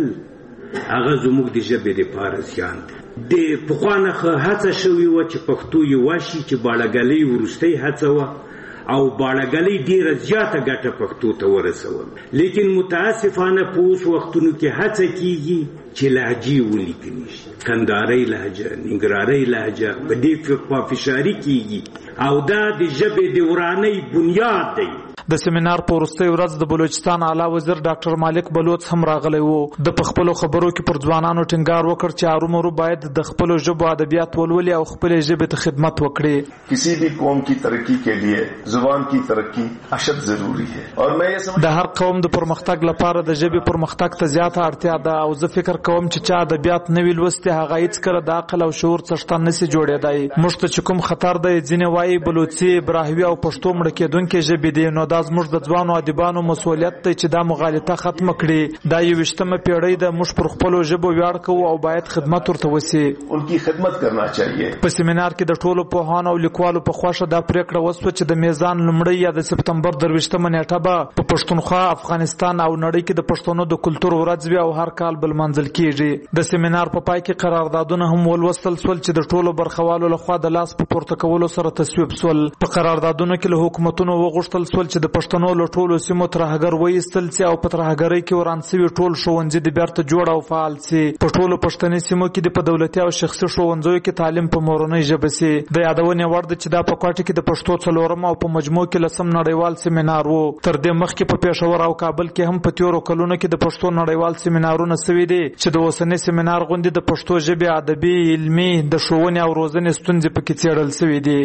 هغه زموږ د ژبې دپاره زیان دی. د پخوا نه هڅه شوې وه چې پښتو یې وشي، چې باړهګلۍ وروستۍ هڅه وه او باړهګلۍ ډېره زیاته ګټه پښتو ته ورسول. لیکن متاسفانه په اوس وختونو کې هڅه کیږي چې لهجې ولیکل شي. کندهارۍ لهجه، ننګرهارۍ لهجه په دې پافشاري کیږي او دا د ژبې د ورانۍ بنیاد دی. د سیمینار په وروستۍ ورځ د بلوچستان اعلی وزیر ډاکټر مالک بلوچ هم راغلی و. د په خپلو خبرو کې پر ځوانانو ټینګار وکړ چې ارومرو باید د خپلو ژبو ادبیات ولولي او خپلې ژبې ته خدمت وکړي. کسی بھی قوم کی ترقی کے لیے زبان کی ترقی اشد ضروری ہے اور میں یہ سمجھ د هر قوم د پرمختګ لپاره د ژبې پرمختګ ته زیاته اړتیا ده او زه فکر کوم چې چا ادبیات نه وي لوستي هغه هیڅکله د عقل او شعور څښتن نشي جوړېدای. موږ ته چې کوم خطر دی ځینې وایي بلوچي، براهوي او پښتو مړه کېدونکې ژبې دي، نو دا زموږ د ځوانو ادیبانو مسؤلیت دی چې دا مغالطه ختمه کړي. دا یوویشتمه پیړۍ ده، موږ پر خپلو ژبو ویاړ کوو او باید خدمت ورته وسي. ان کی خدمت کرنا چاہیے. په سیمینار کې د ټولو پوهانو او لیکوالو په خوښه دا پریکړه وسوه چې د میزان لومړۍ یا د سپتمبر درویشتمه نیټه به په پښتونخوا، افغانستان او نړۍ کې د پښتنو د کلتور ورځ وي او هر کال بل منځل کیږي. د سیمینار په پای کې قراردادونه هم ولوستل سول چې د ټولو برخوالو لخوا د لاس په پورته کولو سره تصویب سول. په قراردادونو کې له حکومتونو وغوښتل سول چې د پښتنو له ټولو سیمو ترهګر وایستل سي او په ترهګرۍ کې وران سوي ټول ښوونځي د بیرته جوړ او فعال سي. په ټولو پښتني سیمو کې د په دولتي او شخصي ښوونځیو کې تعلیم په مورنۍ ژبه سي. د یادونې وړ ده چې دا په کوټه کې د پښتو څلورم او په مجموع کې لسم نړیوال سیمینار و. تر دې مخکې په پېښور او کابل کې هم په تیرو کلونو کې د پښتو نړیوال سیمینارونه سوي دي چې د اوسني سیمینار غوندې د پښتو ژبې ادبي، علمي، د ښوونې او روزنې ستونزې پکې څېړل سوي دي.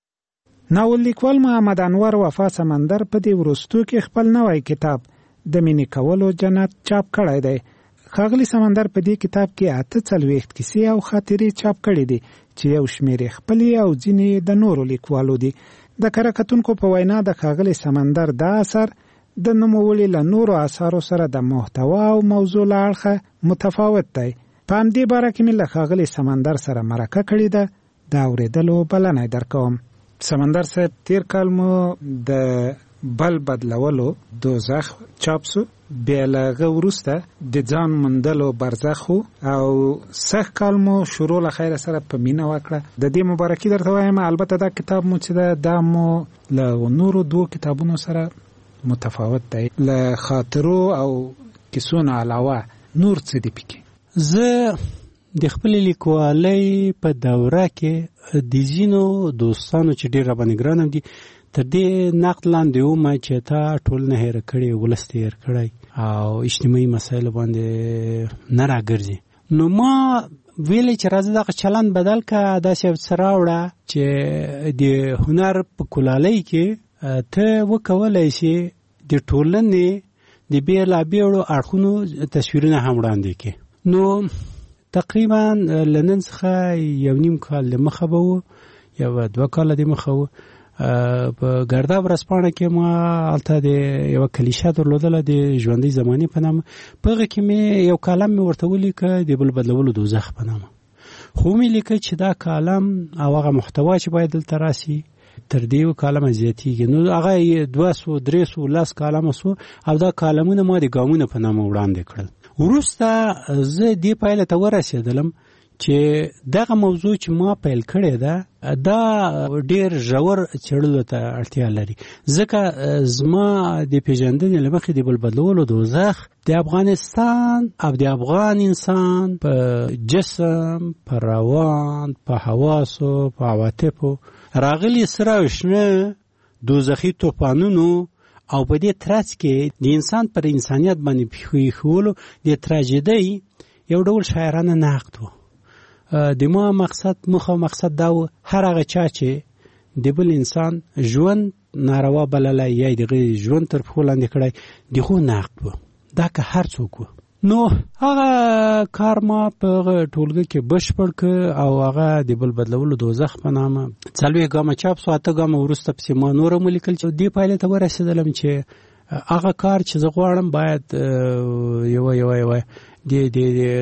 ناول لیکوال محمد انور وفا سمندر په دې وروستو کې خپل نوی کتاب د مینې کولو جنت چاپ کړی دی. ښاغلي سمندر په دې کتاب کې اته څلوېښت کیسې او خاطرې چاپ کړي دي چې یو شمېر یې خپلې او ځینې د نورو لیکوالو دي. د کره کتونکو په وینا د ښاغلي سمندر دا اثر د نوموړي له نورو اثارو سره د محتوا او موضوع له اړخه متفاوت دی. په همدې باره کې مې له ښاغلي سمندر سره مرکه کړې ده، د اورېدلو بلنه یې درکوم. سمندر صاحب، تیر کال مو د بل بدلولو دوزخ چاپ سو، بیا له هغه وروسته د ځان موندلو برزخ او سږ کال مو شروع له خیره سره په مینه وکړه. د دې مبارکي درته وایم. البته دا کتاب مو چې ده دا مو له نورو دوو کتابونو سره متفاوت دی. له خاطرو او کیسو نه علاوه نور څه دي پکې؟ زه د خپلې لیکوالۍ په دوره کې د ځینو دوستانو چې ډېر راباندې ګران دي تر دې نقد لاندې وم چې تا ټولنه هېره کړې، ولس دې هېر کړی او اجتماعي مسایلو باندې نه راګرځي. نو ما ویلې چې راځه دغه چلند بدل کړه، داسې څه راوړه چې د هنر په کلالۍ کې ته وکولی شي د ټولنې د بېلابېلو اړخونو تصویرونه هم وړاندې کړې. نو تقریبا لنن څخه یو نیم کال دمخه به و یا دوه کاله دمخه و په ګرداب ورځپاڼه کې ما هلته د یوه کلیشه درلودله د ژوندۍ زمانې په نامه. په هغه کې مې یو کالم مې ورته ولیکه د بل بدلولو دوزخ په نامه. خو مې لیکه چې دا کالم او هغه محتوا چې باید دلته راسي تر دې کالمه زیاتېږي. نو هغه دوه سوه درې سوه لس کالمه سو او دا کالمونه ما د ګامونه په نامه وړاندې کړل. وروسته زه دې پایله ته ورسېدلم چې دغه موضوع چې ما پیل کړې ده دا ډېر ژور څېړلو ته اړتیا لري، ځکه زما د پېژندنې له مخې د بل بدلولو دوزخ د افغانستان او د افغان انسان په جسم، په روان، په حواسو، په عواطفو راغلي سره او شنه دوزخي توپانونو او په دې ترڅ کې د انسان پر انسانیت باندې پیښولو د تراژیدۍ یو ډول شاعرانه نقد و. د ما مقصد مخه مقصد دا و هر هغه چا چې د بل انسان ژوند ناروا بللی یا د ژوند تر پښو لاندې کړی دغه نقد و، دا که هر څوک و. نو هغه کار ما په ټولګه کې بشپړ ک او هغه د بل بدلولو دوزخ په نامه څلوېښت ګامه چاپ سو، اته ګامه وروسته پسې ما نور هم ولیکل چې دې پایلې ته ورسېدلم چې هغه کار چې زه غواړم باید یوه یوه یوه د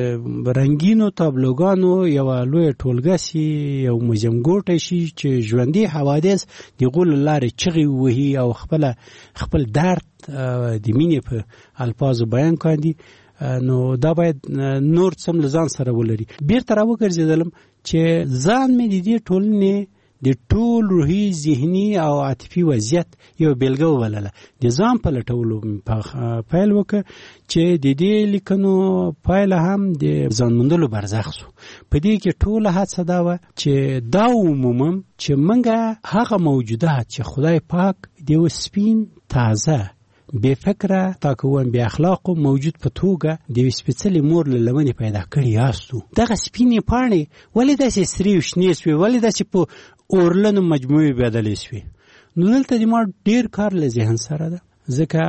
د رنګینو تابلوګانو یوه لویه ټولګه سي، یو موزیم ګوټی شي چې ژوندي حوادث د هغو له لارې چغې ووهي او خپله خپل درد د مینې په الفاظو بیان کاندي. نو دا باید نور څه له ځان سره ولري. بیرته راوګرځېدلم چې ځان مې د دې ټولنې د ټول روحي، ذهني او عاطفي وضعیت یو بیلګه وبلله. د ځان په لټولو پیل وکړه چې د دې لیکنو پایله هم د ځان موندلو برزخ سو. په دې کې ټوله هڅه دا وه چې دا ومومم چې موږ هغه موجودات چې خدای پاک د یو سپین تازه بے فکره تاکوان بے اخلاقو موجود په توګه د یوې سپېڅلې مور له لمنې پیدا کړي یاستو. دغه سپینې پاڼې ولې داسې سرې او شنې سوې، ولې داسې په اورلنو مجموعې بدلې سوې؟ نو دلته د ما ډېر کار له ذهن سره ده، ځکه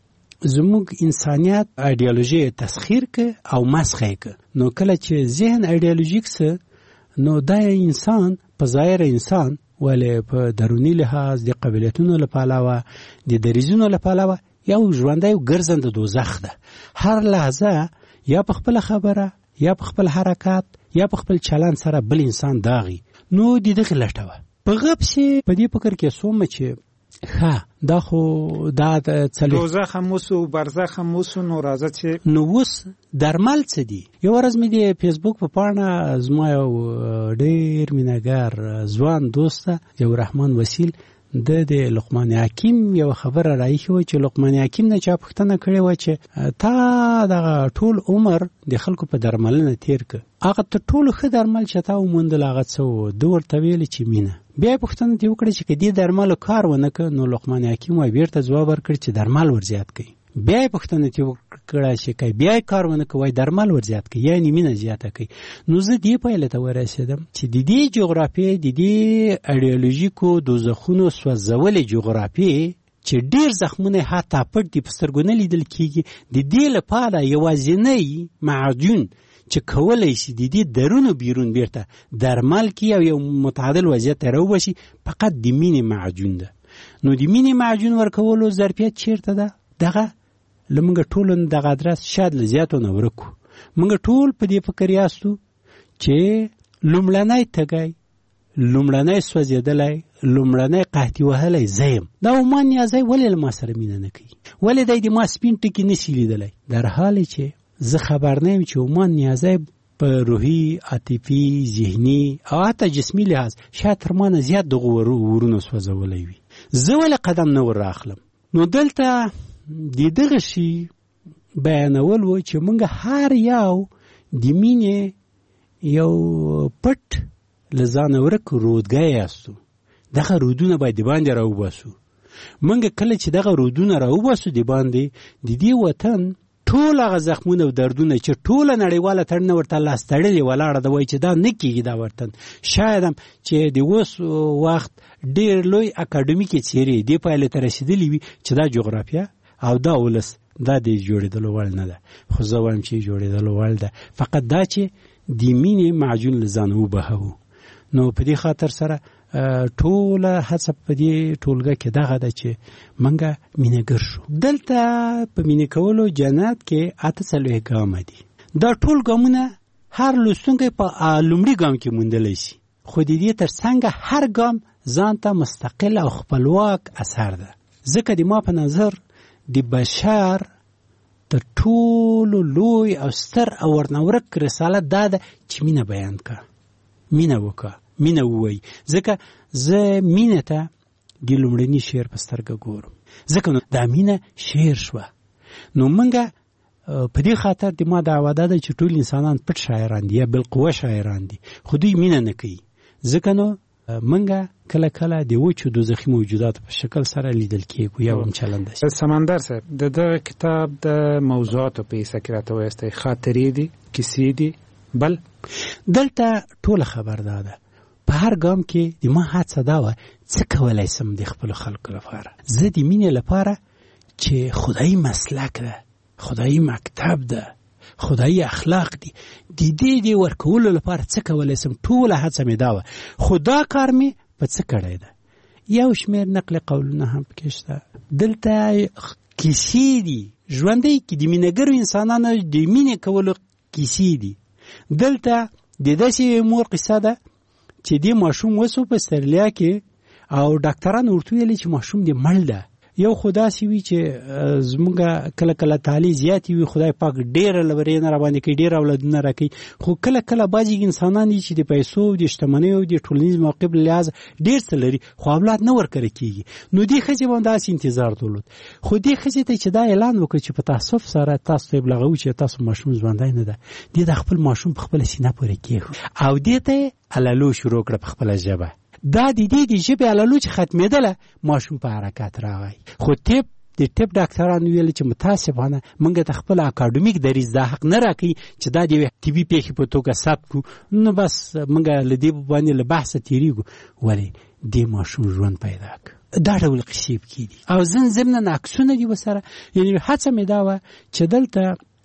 زموږ انسانیت ایډیالوژي تسخیر که او مسخه که. نو کله چې ذهن ایډیالوژیک سه نو دا انسان په ظاهر انسان ولې په دروني لحاظ د قبیلتونو له پلوه د دریځونو له پلوه یو ژوندی او ګرځنده دوزخ ده. هر لحظه یا په خپله خبره یا په خپل حرکات یا په خپل چلند سره بل انسان داغي. نو د دغې لټه وه. په غب چې په دې فکر کې سومه چې ښه دا خو دا څلوېښت دوزخ هم اوسو برزخ هم اوسو، نو راځه چې نو اوس درمل څه دي. یو ورځ مې د فیسبوک په پاڼه زما یو ډېر مینهګار ځوان دوسته یو رحمان وسیل د د لقمان حکیم یو خبره راایښې وه چې لقمان حکیم نه چا پوښتنه کړې وه چې تا دغه ټول عمر د خلکو په درملنه تیر که، هغه تر ټولو ښه درمل چې تا وموندل هغه څه و؟ ده ورته ویلې چې مینه. بیا یې پوښتنه ترې وکړه چې که دې درملو کار ونه که، نو لقمان حکیم وایي بیرته ځواب ورکړ چې درمل ورزیات کوي. بیا یې پوښتنه ترې وکړه چې که بیا یې کار ونه که، وایي درمل ورزیات کوي، یعنې مینه زیاته کوي. نو زه دې پایلې ته ورسېدم چې د دې جغرافیې د دې ایډیالوژیکو دوزخونو سوځولې جغرافیې چې ډېر زخمونه حتی پټ دي په سترګو نه لیدل کېږي، د دې لپاره یوازینی معجون چې کولی شي د دې درون او بیرون بیرته درمل کړي او یو متعادل وضعیت ته راوباسي فقط د مینې معجون ده. نو د مینې معجون ورکولو ظرفیت چیرته ده؟ دغه له موږ ټولو دغه ادرس شاید له زیاتو نه ورک وو. موږ ټول په دې فکر یاستو چې لومړنی تږی، لومړنی سوځېدلی، لومړنی قحطي وهلی زه یم. دا عمان نیازی ولې له ما سره مینه نه کوي؟ ولې دی د ما سپین ټکي نشي لیدلی؟ در حالی چې زه خبر نه یم چې عمان نیازی په روحي، عاطفي، ذهني او حتی جسمي لحاظ شاید تر ما نه زیات دغه ورونه سوځولی وي. زه ولې قدم نه ور راخلم؟ نو دلته د دغه شي بیانول و چې موږ هر یو د مینې یو پټ له ځانه ورک رودګی یاستو. دغه رودونه باید د باندې راوباسو. موږ کله چې دغه رودونه راوباسو د باندې د دې وطن ټول هغه زخمونه او دردونه چې ټوله نړیواله تړنه ورته لاس تړلې ولاړه ده، وایي چې دا نه کېږي دا وطن. شاید هم چې د اوس وخت ډېر لوی اکاډمیکې څېرې دې پایلې ته رسېدلې وي چې دا جغرافیه او دا ولس دا د جوړېدلو وړ نه ده. خو زه وایم چې جوړېدلو وړ ده، فقط دا چې د مینې معجون له ځانه وبهوو. نو په دې خاطر سره ټوله هڅه په دې ټولګه کې دغه ده چې منګه مینهګر شو. دلته په مینې کولو جنت کې اته څلوېښت ګامه دي. دا ټول ګامونه هر لوستونکی په لومړي ګام کې موندلی شي، خو د دې تر څنګ هر ګام ځان ته مستقل او خپلواک اثر ده. ځکه د ما په نظر د بشر تر ټولو لوی او ستر او ورنورک رسالت دا ده چې مینه بیان کا، مینه وکړه، مینه ووایي. ځکه زه مینه ته د لومړني شعر په سترګه ګورم، ځکه نو دا مینه شعر شوه. نو منګه په دې خاطر د ما دعوه ده چې ټول انسانان پټ شاعران دي یا بالقوه شاعران دي، خو دوی مینه نه کوي. ځکه نو منګه کله کله د وچو دوزخي موجودات په شکل سره لیدل کېږو یا هم چلنده شي. سمندر صاحب د دغه کتاب د موضوعاتو په حصه کې راته وایستئ، خاطرې دي، کیسې دي، بل دلته ټوله خبر ده. په هر ګام کې د ما هڅه دا وه څه کولی سم د خپلو خلکو لپاره. زه د مینې لپاره چې خدایي مسلک ده، خدایي مکتب ده، خدایي اخلاق دي، د دې د ورکولو لپاره څه کولی سم، ټوله هڅه مې دا وه. خو دا کار مې په څه کړی ده؟ یو شمېر نقل قولونه هم پکې شته. دلته کیسې دي، ژوندی کې د مینهګرو انسانانو د مینې کولو کیسې دي. دلته د داسې مور قصه ده چې دې ماشوم وسو په استرالیا کې او ډاکټران ورته ویلي چې ماشوم دې مړ ده. یو خدا سی وی چې زمونږ کله کله تعالی زیاتی وي، خدای پاک ډېر لوري نه را باندې کوي، ډېر اولادونه را کوي، خو کله کله بعضې انسانان دي چې د پیسو، د شتمنیو، د ټولنیز موقف لحاظ ډېر څه لري خو اولاد نه ورکړی کېږي. نو دې ښځې به داسې انتظار درلود. خو دې ښځې ته چې دا اعلان وکړ چې په تاسف سره تاسو ته ابلاغوي چې تاسو ماشوم ژوندی نه ده، دې د خپل ماشوم په خپله سینه پورې کېښود او دې ته یې الالو شروع کړه په خپله ژبه. دا د دې د ژبې الالو چې ختمېدله، ماشوم په حرکت راغی. خو طب د طب ډاکټرانو ویل چې متاسفانه موږ ته خپل اکاډمیک دریځ دا حق نه راکوي چې دا د یوې طبي پېښې په توګه ثبت کړو. نو بس موږ له دې باندې له بحثه تېرېږو. ولې دې ماشوم ژوند پیدا کړ. دا ډول قصې پکې دي او ځین ضمناً عکسونه دي ورسره. یعنې هڅه مې دا وه چې دلته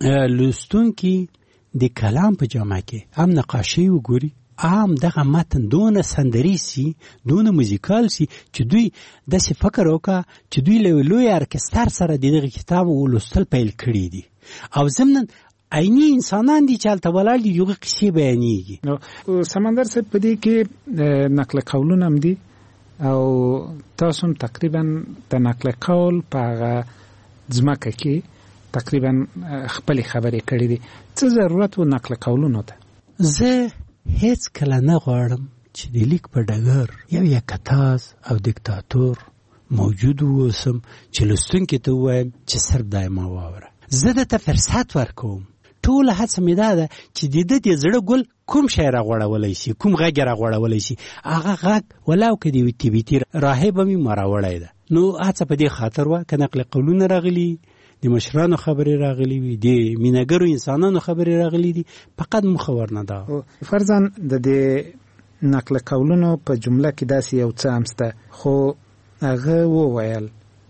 لوستونکي د کلام په جامه کې هم نقاشۍ وګوري، عام دغه متن دونه سندري سي، دونه موزیکال سي چې دوی داسې فکر وکړه چې دوی له لوی ارکستر سره د دغه کتاب ولوستل پیل کړي دي او ضمناً عیني انسانان دي چې هلته ولاړ دي، یوه قصې بیانېږي. سمندر صاحب په دې کې نقل قولونه هم دي او تاسو هم تقریبا د نقل قول په هغه ځمکه کې تقریبا خپلې خبرې کړې دي. څه ضرورت و نقل قولونو ته؟ زه هیڅ کله نه غواړم چې د لیک په ډګر یو یکتاز او دیکتاتور موجود اوسم چې لوستونکي ته ووایم چې صرف دا ما واوره. زه درته فرصت ورکوم. ټوله هڅه مې دا ده چې د ده د زړه ګل کوم شی راغوړولی شي، کوم غږ یې راغوړولی شي، هغه غږ ولاو که د یوې تیبتي راهبه مې ما راوړی ده. نو هڅه په دې خاطر وه که نقل قولونه راغلي، د مشرانو خبرې راغلي وي، د مینهګرو انسانانو خبرې راغلي دي، فقط موخه ورنه ده. فرضاً د دې نقل قولونو په جمله کې داسې یو څه هم شته خو هغه وویل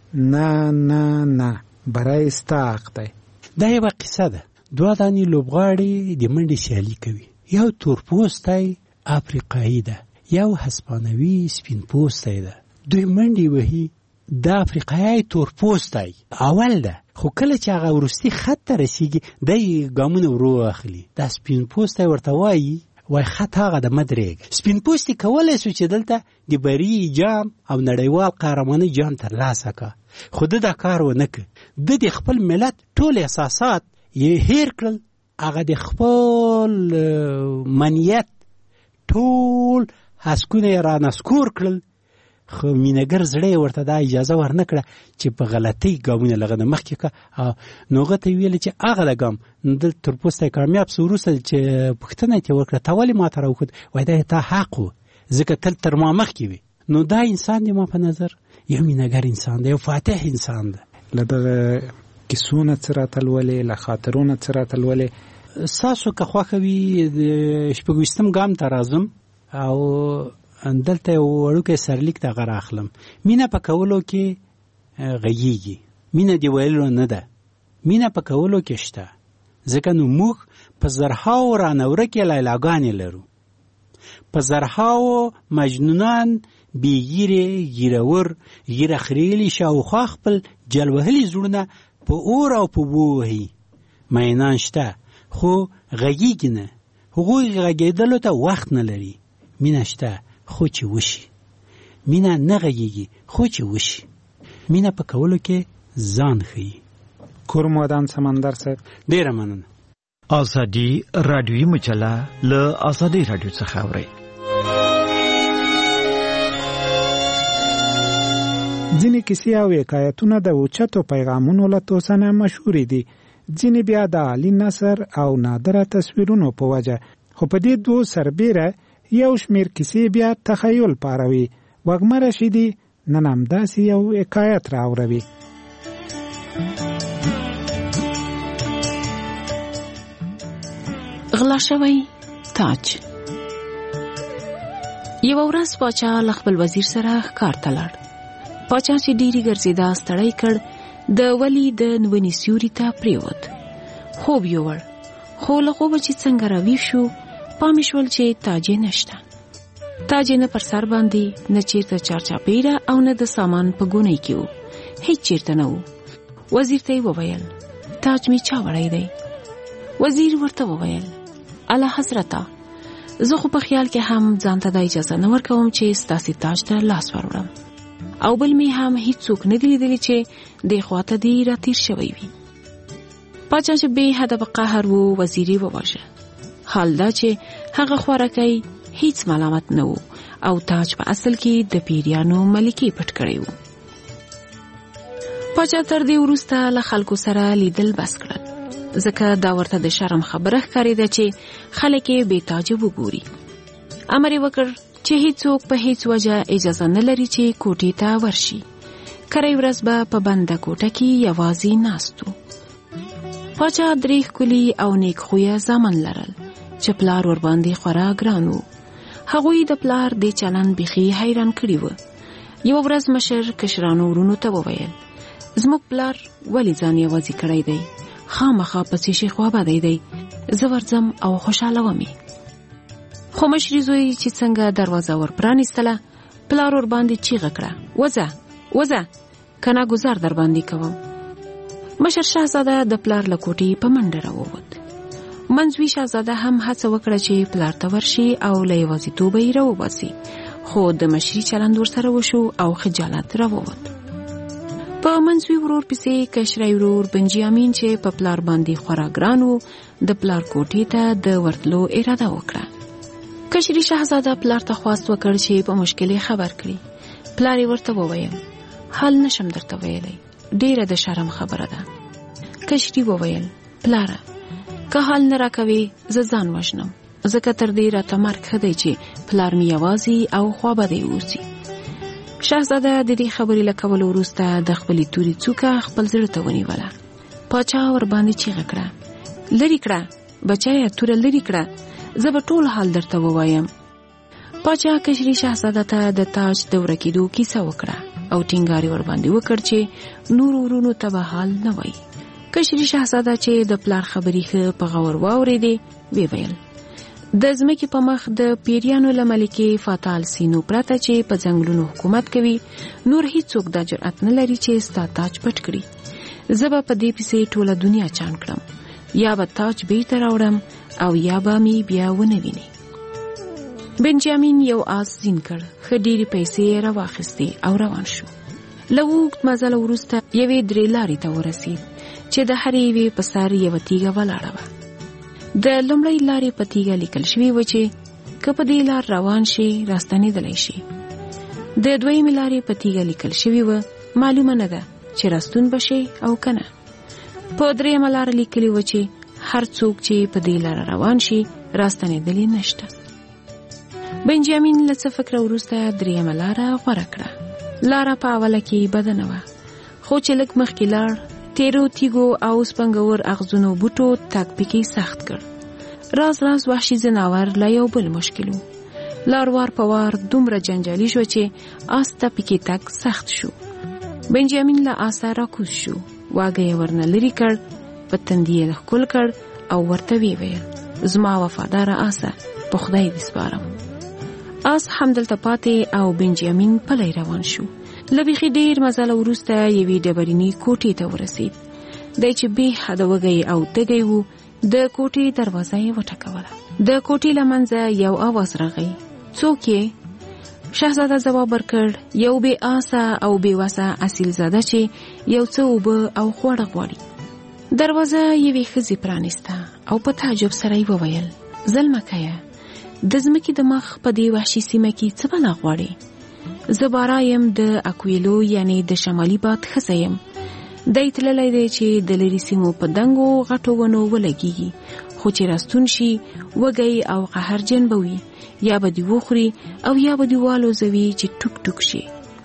نه نه نه برای ستا حق دی. دا یوه قصه ده. دوه دانې لوبغاړي د منډې سیالي کوي. یو تورپوستی افریقایي ده، یو هسپانوي سپین پوستی ده. دوی منډې وهي. دا افریقایي تورپوستی اول ده، خو کله چې هغه وروستي خط ته رسیږي دی ګامونه ورو اخلي. دا سپین پوستی ورته وایي وای خط هغه د مدرېږ. سپین پوستی کولی شو چې دلته د بري جام او نړیوال قهرمانۍ جام ترلاسه کړه، خو ده دا کار ونه کړ. ده د خپل ملت ټول احساسات یې هیر کړل، هغه د خپل منیت ټول هسکونه یې رانسکور کړل. خو مینهګر زړه یې ورته دا اجازه ورنه کړه چې په غلطۍ ګامونه له هغه نه مخکې کړه. نو هغه ته یې ویل چې هغه د ګام د تورپوستی کامیاب سو. وروسته چې پوښتنه یې ترې وکړه تا ولې ما ته راوښود؟ وایي دا تا حق و ځکه تل تر ما مخکې وي. نو دا انسان دی ما په نظر یو مینهګر انسان دی، یو فاتح انسان دی. له دغه کیسو نه څه راته لولې، له خاطرو نه څه راته لولې؟ ستاسو که خوښه وي د شپږویشتم ګام ته راځم او دلته یو وړوکی سرلیک دغه راخلم. مینه په کولو کې غږیږي، مینه د ویلو نه ده، مینه په کولو کې شته. ځکه نو موږ په زرهاو رانورکې لیلاګانې لرو، په زرهاو مجنونان بیګیرې ګیرور ګیره خریلي شاوخوا خپل جلوهلي زړونه په اور او په بو وهي. مینان شته خو غږیږي نه، هغوی غږېدلو ته وخت نه لري. مینه شته خو چې وشي. مینه نه غږېږي خو چې وشي. مینه په کولو کې ځان ښیي. کورمودان سمندر صاحب ډیره مننه. ازادي رادیوي مجله له ازادي رادیو څخه اورئ. ځینې کیسې او حکایتونه د اوچتو پیغامونو له توسنه مشهورې دي، ځینې بیا د عالی نثر او نادره تصویرونو په وجه. خو په دې دوو سربیره یو شمېر کیسې بیا تخیل پاروي. وږمه رشیدي نن همداسې یو حکایت راوروي. غلا شوی تاج. یو ورځ پاچا له خپل وزیر سره ښکار ته لاړ. پاچا چې ډیری ګرځېدا ستړی کړ، د ولی د نونې سیوري ته پریوت. خوب یووړ، خو له خوبه چې څنګه راویښ شو پام شول چې تاج نشته. تاج نه پر سر باندې، نه چیرته چارچاپیره او نه د سامان په ګونۍ کې و. هیڅ چیرته نه و. وزیر ته یې وویل تاج می چا وړی دی؟ وزیر ورته وویل اعلی حضرته، زه خو په خیال کې هم ځان ته د اجازه نه ورکوم چې ستاسې تاج ته لاس وروړم، او بل می هم هیڅوک نه دی لیدلی چې دې خواته دی راتیر شوی وي. پاچا چې بې حده په قهر و، وزیر یې وواژه. حال دا چې هغه خوارکی هیڅ ملامت نه و او تاج په اصل کې د پیریانو ملکې پټ کړی و. پاچا تر دې وروسته له خلکو سره لیدل بس کړل، ځکه دا ورته د شرم خبره ښکارېده چې خلک یې بې تاجه وګوري. امر یې وکړ چې هیڅوک په هیڅ وجه اجازه نه لري چې کوټې ته ورشي. کری ورځ به په بنده کوټه کې یوازې ناست و. پاچا درې ښکلي او نیک خویه زامن لرل چې پلار ورباندې خورا ګران و. هغوی د پلار دې چلند بیخي حیران کړي و. یوه ورځ مشر کشرانو ورونو ته وویل زموږ پلار ولې ځان یوازې کړی دی؟ خامخا پسې شي خوابدی دی، زه ورځم او خوشحاله ومې. خو مشري زوی چې څنګه دروازه ور پرانیستله، پلار ور باندې چیغه کړه وځه وځه کنه گزار در باندې کوم. مشر شاهزاده د پلار له کوټې په منډه راووت. منځوي شاهزاده هم هڅه وکړه چې پلار ته ورشي او له یوازیتوبه یې راوباسي، خو د مشري چلند ورسره وشو او خجالت راووت. په منځوي ورور پسې کشرای ورور بنجامین چې په پلار باندې خورا ګران و، د پلار کوټې ته د ورتلو اراده وکړه. کشري شاهزاده پلار ته خواست وکړ چې په مشکل خبر کړي. پلار یې ورته وویل حال نشم درته ویلی، ډیره د شرم خبره ده. کشري وویل پلاره که حال نه راکوي زه ځان وژنم، ځکه تر دې راته مرګ ښه دی چې پلار مې یوازې او خوابدی اوسي. شاهزاده د دې خبرې له کولو وروسته د خپلې تورې څوکه خپل زړه ته ونیوله. پاچا ورباندې چیغه کړه لرې کړه بچیه، توره لرې کړه، زه به ټول حال درته ووایم. پاچا کشري شاهزاده ته د تاج د ورکېدو کیسه وکړه او ټینګار یې ورباندې وکړ چې نور ورونو ته به حال نه وایي. کشري شاهزاده چې د پلار خبرې ښه په غور واورېدې ویې ویل د ځمکې په مخ د پیریانو له ملکې فاتال سینو پرته چې په ځنګلونو حکومت کوي، نور هیڅوک دا جرأت نه لري چې ستا تاج پټ کړي. زه به په دې پسې ټوله دنیا چان کړم، یا به تاج بیرته راوړم او یا به مې بیا ونه ویني. بنجامین یو آس زین کړ، ښه ډېرې پیسې یې راواخیستې او روان شو. له اوږد مزله وروسته یوې درې لارې ته ورسېد چې د هرې یوې په سر یوه تیږه ولاړه وه. د لومړۍ لارې په تیږه لیکل شوي و چې که په دې لار روان شي راستنېدلی شي. د دویمې لارې په تیږه لیکل شوي و معلومه نه ده چې راستون به شي او که نه. په درېیمه لاره لیکلي و چې هر څوک چې په دې لاره روان شي راستنېدلی نشته. بنجامین له څه فکره وروسته درېیمه لاره غوره کړه. لاره په اوله کې بده نه وه، خو چې لږ مخکې لاړ تیرو تیګو او سپنګور اغزونو بوټو تک پکې سخت کړ. راز راز وحشي ځناور لا یو بل مشکل و. لار وار په وار دومره جنجالي شو چې آس ته پکې تک سخت شو. بنجامین له آسه راکوز شو، واګه یې ورنه لرې کړ، په تندي یې ښکل کړ او ورته ویې ویل زما وفاداره آسه، په خدای دې سپارم. آس همدلته پاتې او بنجامین پلی روان شو. له بیخي ډېر مزله وروسته یوې ډبرینې کوټې ته ورسېد. دی چې بې حده وږی او تږی و، د کوټې دروازه یې وټکوله. د کوټې له منځه یو اواز راغی. څوک یې؟ شهزاده ځواب ورکړ، یو بې آسه او بې وسه اصیل زاده چې یو څه اوبه او خواړه غواړي. دروازه یوې ښځې پرانیسته او په تعجب سره یې وویل، زلمکیه، د ځمکې د مخ په دې وحشي سیمه کې څه بلا غواړې؟ زه بارا یم د اکویلو یعنی د شمالي باد ښځه یم. دی تللی دی چې د لرې سیمو په دنګو غټو ونو ولګېږي، خو چې راستون شي وږی او قهرجن به وي، یا به دې وخوري او یا به دې والوزوي چې ټوک ټوک شي.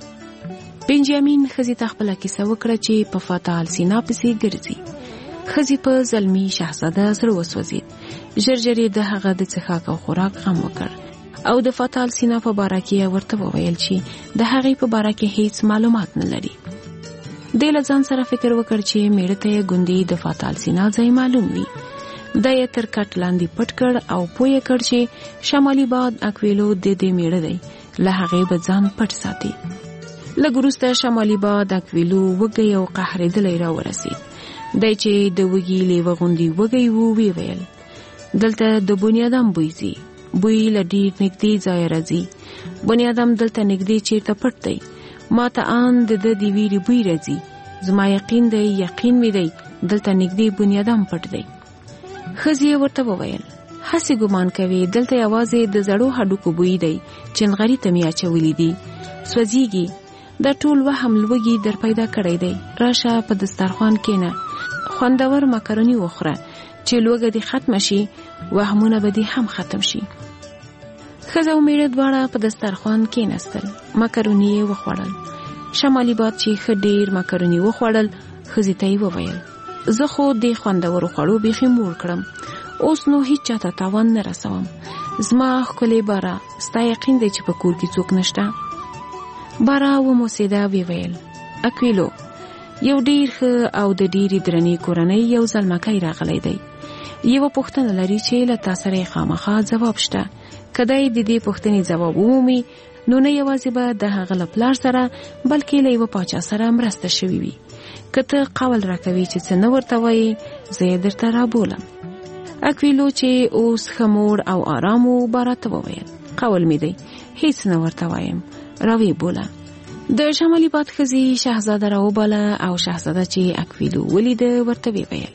بنجامین ښځې ته خپله کیسه وکړه چې په فاتحه سینا پسې ګرځي. ښځې په زلمي شهزاده زړه وسوځېد. ژر ژر یې د هغه د څښاک او خوراک غم وکړ او د فاتحه سینا په باره کې ورته وویل چې د هغې په باره کې هیڅ معلومات نه لري. دی له ځان سره فکر وکړ چې میړه ته یې ګوندې د فاتحه سینا ځای معلوم وي. دا یې تر کټ لاندې پټ کړ او پوه کړ چې شمالي باد اکویلو د دې میړه دی، له هغې به ځان پټ ساتي. لږ وروسته شمالي باد اکویلو وږی او قهرېدلی راورسېد. دی چې د وږي لیوه غوندې وږی و ویې ویل، دلته د بنیادم بوی ځي، بوی له ډېر نږدې ځایه راځي. بنیادم دلته نږدې چېرته پټ دی، ما ته آن د ده د ویرې بوی راځي. زما یقین دی یقین مې دی دلته نږدې بنیادم پټ دی. ښځې ورته وویل، هسې ګمان کوي دلته یوازې د زړو هډوکو بوی دی چې نغري ته مې اچولي دي، سوځېږي. دا ټول وهم لوږي در پیدا کړی دی. راشه په دسترخوان کېنه، خوندور مکروني وخوره چې لوږه دې ختمه شي، وهمونه به دې هم ختم شي. ښځه او میړه دواړه په دسترخوان کېناستل، مکروني یې وخوړل. شمالي باد چې ښه ډېر مکروني وخوړل، ښځې ته یې وویل، زه خو دې خوندورو خوړو بیخي موړ کړم، اوس نو هیڅ چاته تاوان نه رسوم. زما ښکلې بارا، ستا یقین دی چې په کور کې څوک نشته؟ بارا وموسېده، ویې ویل، اکویلو، یو ډېر ښه او د ډېرې درنې کورنۍ یو زلمکی راغلی دی. یوه پوښتنه لري چې له تا سره یې خامخا ځواب شته. که دی د دې پوښتنې ځواب ومومي، نو نه یوازې به د هغه له پلار سره بلکې له یوه پاچا سره مرسته شوې وي. که ته قول راکوي چې څه نه ورته وایې، زه یې درته رابولم. اکویلو چې اوس ښه موړ او آرام و، بارا ته وویل، قول مې دی هیڅ نه ورته وایم، راویې بوله. د شمالي باد ښځې شهزاده راوباله او شهزاده چې اکویلو ولیده ورته ویې ویل،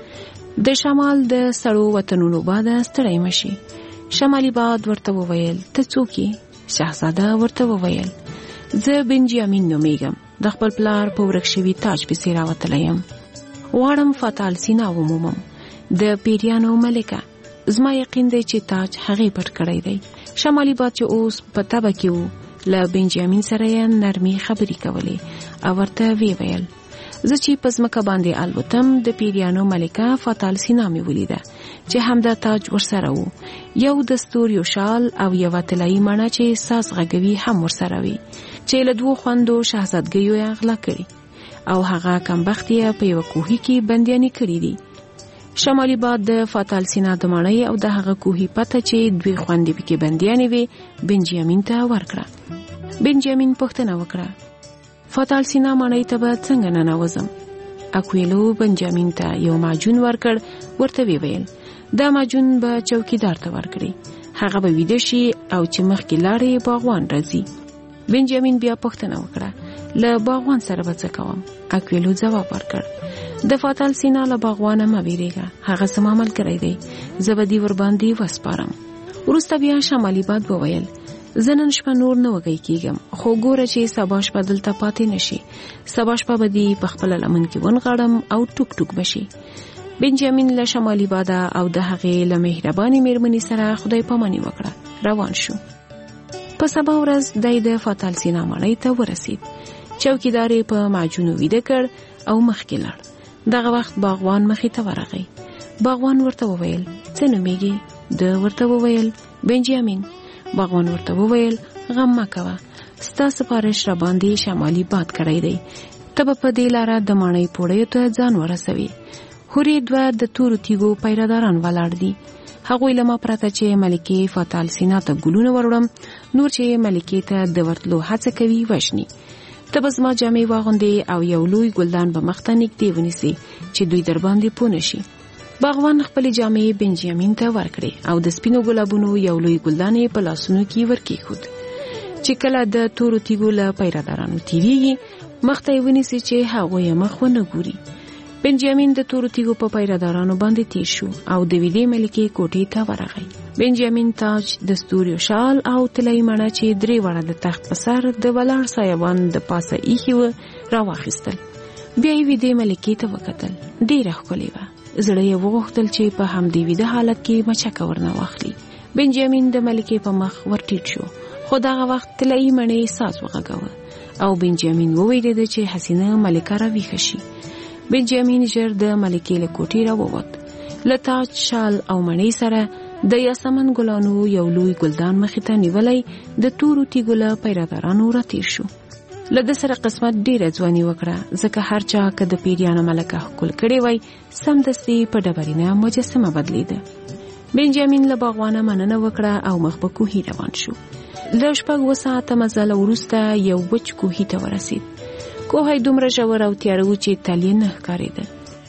د شمال د سړو وطنونو باده ستړی مشي. شمالي باد ورته وویل، ته څوک یې؟ شهزاده ورته وویل، زه بنجامین نومیږم، د خپل پلار په ورک شوي تاج پسې راوتلی یم. غواړم فاتحه سینا ومومم، د پیریانو ملکه. زما یقین دی چې تاج هغې پټ کړی دی. شمالي باد چې اوس په تبه کې و، له بنجامین سره یې نرمي خبرې کولې او ورته ویې ویل، زه چې په ځمکه باندې الوتم، د پیریانو ملکه فاتحه سینا مې ولیده چې همدا تاج ورسره و، یو دستور، یو شال او یوه طلایي مڼه چې ساز غږوي هم ورسره وي، چې له دوو خوندو شهزادګیو یې غلا کړي او هغه کمبخت یې په یوه کوهي کې بندیانې کړي دي. شمالي باد د فاتحه سینا د مڼۍ او د هغه کوهي پته چې دوی خوندې پکې بندیانې وي بنجامین ته ورکړه. بنجامین پوښتنه وکړه، فاتحه سینا مڼۍ ته به څنګه ننوځم؟ اکویلو بنجامین ته یو معجون ورکړ، ورته ویې ویل، دا معجون به چوکیدار ته ورکړي، هغه به ویده شي او چې مخکې لاړې باغوان راځي. بنجامین بیا پوښتنه وکړه، له باغوان سره به څه کوم؟ اکویلو ځواب ورکړ، د فاتحه سینا له باغوانه مه ویریږه، هغه زما ملګری دی، زه به دې ورباندې وسپارم. وروسته بیا شمالي باد وویل، زه نن شپه نور نه وږی کېږم، خو ګوره چې سبا شپه دلته پاتې نشي، سبا شپه به دې په خپله لمن کې ونغاړم او ټوک ټوک بشي. بنجامین له شمالي باده او د هغې له مهربانې میرمنې سره خدای پاماني وکړه، روان شو. په سبا ورځ دی د فاتحه سینا مړۍ ته ورسید. چوکیدار یې په معجونو ویده کړ او مخکې لاړ. دغه وخت باغوان مخې ته ورغی. باغوان ورته وویل، څه نومیږي؟ ده ورته وویل، بنجامین. باغوان ورته وویل، غم مه کوه، ستا سپارش را باندې شمالي باد کړی دی، ته به په دې لاره د ماڼۍ پوړیو ته ځان ورسوي. هورې دوه د تورو تیږو پیراداران ولاړ دي. هغوی له ما پرته چې ملکې فاتحه سینا ته ګلونه وروړم، نور چې ملکې ته د ورتلو هڅه کوي وژني. ته به زما جامې واغوندې او یو لوی ګلدان به مخ ته نږدې ونیسي چې دوی در باندې پوه نشي. باغوان خپل جامې بنجامین ته ورکړې او د سپینو ګلابونو یو لوی ګلدان په لاسونو کې ورکېښود چې کله د تورو تیګو له پیرادارانو تیریږي مخ ته یې ونیسي چې هغوی یې مخ ونه ګوري. بنجامین د تورو تیګو په پیرادارانو باندې تیر شو او د ویلې ملکې کوټې ته ورغی. بنجامین تاج، د ستوریو شال او طلایي مڼه چې درې واړه د تخت په سر د ولاړ سایبان د پاسه ایښي وو راواخیستل. بیا یې ویدې ملکې ته وکتل. ډېره ښکلې وه. زړه یې وغوښتل چې په همدې ویده حالت کې مچکه ورنه واخلي. بنجامین د ملکې په مخ ورټیټ شو، خو دغه وخت طلایي مڼې ساز وغږاوه او بنجامین وویلېده چې حسینه ملکه راویښه شي. بنجامین ژر د ملکې له کوټې راووت. له تاج، شال او مڼې سره د یاسمن ګلانو یو لوی ګلدان مخې ته نیولی د تورو تیګو له پیرادارانو راتیر شو. له ده سره قسمت ډېره ځواني وکړه، ځکه هر چا که د پیریانو ملکه ښکل کړې وای سمدستي په ډبرینه مجسمه بدلېده. بنجامین له باغوانه مننه وکړه او مخ په کوهي روان شو. له شپږ اوه ساعته مزله وروسته یو وچ کوهي ته ورسید. کوهی دومره ژور او تیاره و چې تل یې نه ښکارېده.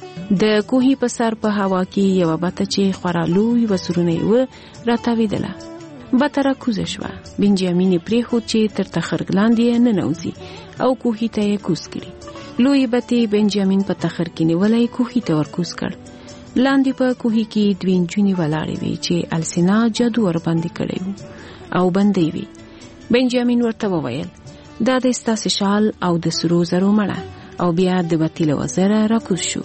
د کوهي په سر په هوا کې یوه بته چې خورا لوی وزرونه یې وه راتاوېدله. بته راکوزه شوه. بنجامین یې پرېښود چې تر تخرګ لاندې یې ننوځي او کوهي ته یې کوز کړي. لویې بتې بنجامین په تخر کې نیولی کوهي ته ورکوز کړ. لاندې په کوهي کې دوې نجونې ولاړې وې چې السینا جادو ورباندې کړی و او بندې وې. بنجامین ورته وویل دا د ستاسې شال او د سرو زرو مړه، او بیا د بتې له وزره راکوز شو.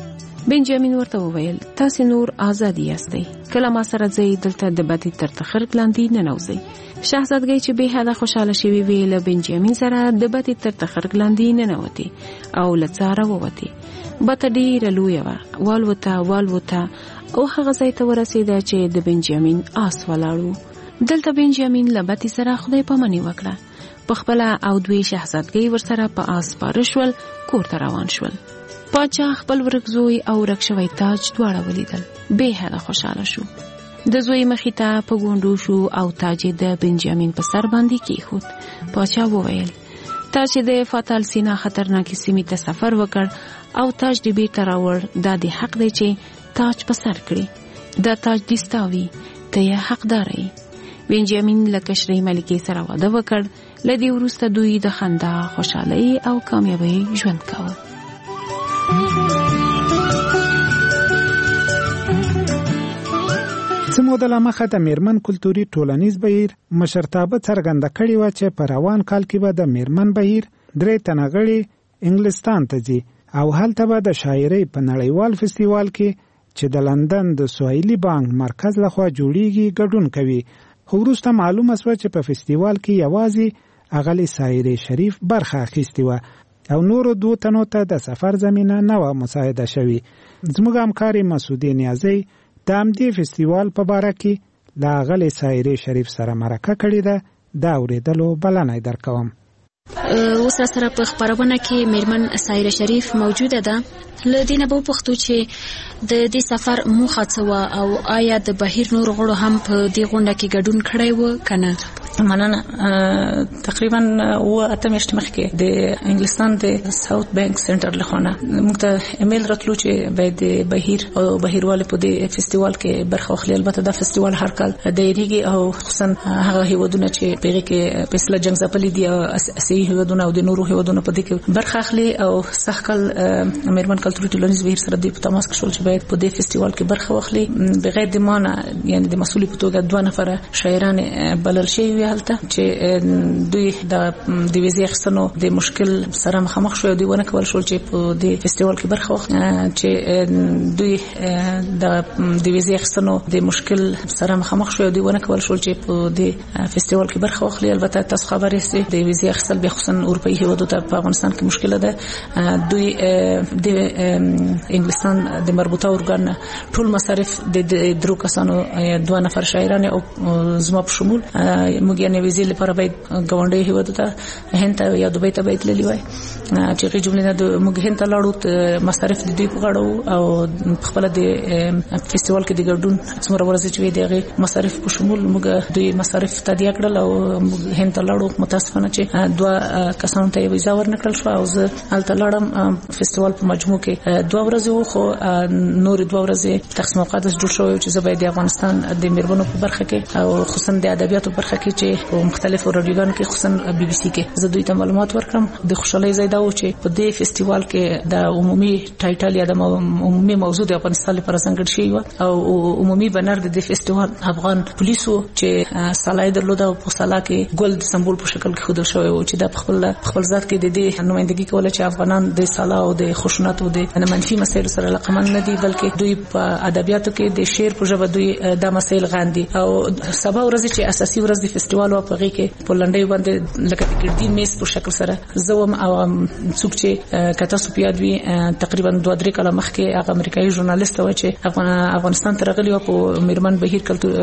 بنجامین ورته وویل تاسې نور آزاد یاستئ، کله ما سره ځئ دلته د بتې تر تخرګ لاندې ننوځئ. شهزادګۍ چې بې حده خوشحاله شوې وې له بنجامین سره د بتې تر تخرګ لاندې ننوتې او له څاره ووتې. بته ډېره لویه وه، والوته والوته او هغه ځای ته ورسېده چې د بنجامین آس ولاړ و. دلته بنجامین له بتې سره خدای پاماني وکړه. پخپله او دوی شهزادګۍ ورسره په آس سپاره شول، کور ته روان شول. پاچا خپل ورک زوی او ورک شوی تاج دواړه ولیدل. بې حده خوشحاله شو. د زوی مخې ته په ګونډو شو او تاج یې د بنجامین په سر باندې کېښود. پاچا وویل تا چې د فاتال سینا خطرناکې سیمې ته سفر وکړ او تاج دې بیرته راوړ، دا دې حق دی چې تاج په سر کړي. دا تاج دې ستا وي، ته یې حقدار یې. بنجامین له کشرۍ ملکې سره واده وکړ. له دې وروسته دوی د خندا، خوشحالۍ او کامیابۍ ژوند کاوه. څه موده له مخه د میرمن کلتوري ټولنیز بهیر مشرتابه څرګنده کړې وه چې په روان کال کې به د میرمن بهیر درې تنه غړي انګلستان ته ځي او هلته به د شاعرۍ په نړیوال فستیوال کې چې د لندن د سوهیلي بانک مرکز لخوا جوړیږي ګډون کوي. خو وروسته معلومه شوه چې په فستیوال کې یوازې اغلې سایرې شریف برخه اخیستې وه او نورو دوو تنو ته د سفر زمینه نه وه مساعده شوې. زموږ همکارې مسعودې نیازۍ د همدې فستیوال په باره کې له اغلې سایرې شریف سره مرکه کړې ده. دا اورېدلو بلنه یې درکوم. اوس سره په خبرونه کې میرمن سایره شریف موجوده ده. له دې نه به وپوښتو چې د دې سفر موخه څه وه او آیا د بهیر نور غړو هم په دې غونډه کې ګډون کړی و که نه؟ مننه. تقریبا اوه اته میاشتې مخکې د انګلستان د ساوث بانک سنټر لخوا نه موږ ته ایمیل راتلو چې باید د بهیر او بهیروالې په دې فستیوال کې برخه واخلي. البته دا فستیوال هر کال دایریږي او خصوصا هغه هیوادونه چې په هغې کې فیصله جنګ ځپلي دي او اسیایي هیوادونه او د نورو هیوادونو په دې کې برخه اخلي. او سږ کال میرمن کلتوري ټولنیز بهیر سره دوی په تماس کې شول چې باید په دې فستیوال کې برخه واخلي. بغیر د ما نه یعنې د مسؤلې په توګه دوه نفره شاعران بلل شوي وي هلته چې دوی د د ویزې اخیستنو د مشکل سره مخامخ شو. دوی ونه کول شول چې په دې فستیوال کې برخه واخلي چې دوی د د ویزې اخیستنو د مشکل سره مخامخ شو. دوی ونه کول شول چې په دې فستیوال کې برخه واخلي. البته تاسو خبر یاست د ویزې اخیستل به خصوصا اروپایي هیوادو ته په افغانستان کې مشکل ده. دوی د انګلستان د مربوطه ارګان ټول مصارف د درو کسانو دوه نفر شاعران او زما په شمول موږ موږ یې ویزې لپاره باید ګاونډي هیواد ته هند ته یا دوبۍ ته باید تللی وای چې غي جمله نه د موږ هند ته لاړو مصارف د دوی په غاړه او خپل د فستیوال کې د ګډون څومره ورځې چې دغه مصارف په شمول موږ د مصارف تادیه کړل او هند ته لاړو متاسفانه چې دوه کسانو ته ویزا ورنکړل شو او زه هلته لاړم فستیوال په مجموع کې دوه ورځې وو خو نور دوه ورځې تقسیم مقدس جوړ شو چې زه باید د افغانستان د میرمنو په برخه کې او خصوصا د ادبیاتو برخه کې چې په مختلفو رادیوګانو کې خصوصا بي بي سي کې زه دوی ته معلومات ورکړم د خوشحالۍ ځای دا و چې په دې فستیوال کې د عمومي ټایټل یا د عمومي موضوع د افغانستان لپاره ځانګړی شوی و او عمومي بنر د فستیوال افغان پولیسو چې سالای درلوده او په سالا کې ګل د سمبول په شکل کې خودل شوی و چې د خپل خپل ذات کې د دې نمائندګي کوله چې افغانان د سالا او د خشونت او د منفي مسایلو سره لقمن نه دي بلکې دوی په ادبیاتو کې د شعر په ژبه دوی د مسایل غاندي او سبا ورځ چې اساسي ورځ د فستیوال او په کې په لنډۍ باندې لکه د ګردین میز په شکل سره زوم او څوک چې کته سپیادوي تقریبا دوه درې کاله مخکې هغه امریکایي ژورنالیست و چې افغانستان ته راغلی و په میرمن بهیر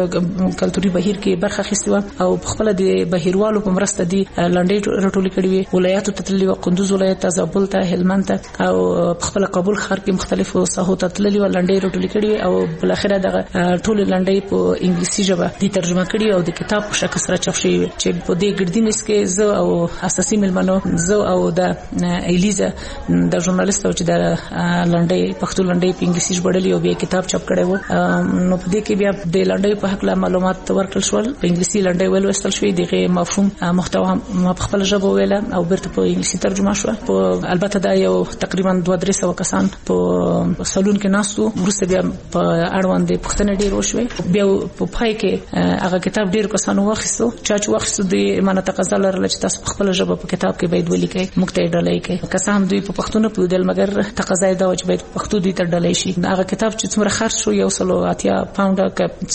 کلتوري بهیر کې برخه اخیستې و او خپل د بهیروالو په مرسته دي لنډۍ راټولې کړې وي ولایاتو ته تللی و قندوز ولایت ته زابل ته هلمند ته او خپل کابل ښار کې مختلفو ساحو ته تللی و لنډۍ راټولې کړې او بل اخره دغه ټول لنډۍ په انګلیسي ژبه دي ترجمه کړې او د کتاب په شکل سره چاپ شوی چې په دې ګردین اس کې زه او اساسي ملمنو زه او د الیزا د ژورنالیست او چې د لنډۍ پښتو لنډۍ په انګلیسي ژباړلې او بیا کتاب چاپ کړی و نو په دې کې بیا د لنډۍ په حق له معلومات ورکړل شول په انګلیسي لنډۍ ویل وستل شوی دغه مفهوم محتوا ما په خپل ژبه ویل او بیرته په انګلیسي ترجمه شو په البته دا یو تقریبا دوه درې سوه کسان په سالون کې ناستو وروسته بیا په اړوند پښتنه ډیر وشوي بیا په پای کې هغه کتاب ډیر کسانو واخیستو چا چې واخیستو د امانه تقاضا لرله چې تاسو خپل ژبه په کتاب کې باید ولیکئ موږ ته ډالۍ کوي که څه هم دوی په پښتو نه پوهېدل مګر تقاضا یې دا و چې باید پښتو دوی ته ډالۍ شي هغه کتاب چې څومره خرڅ شو یو سلو اتیا پاونډه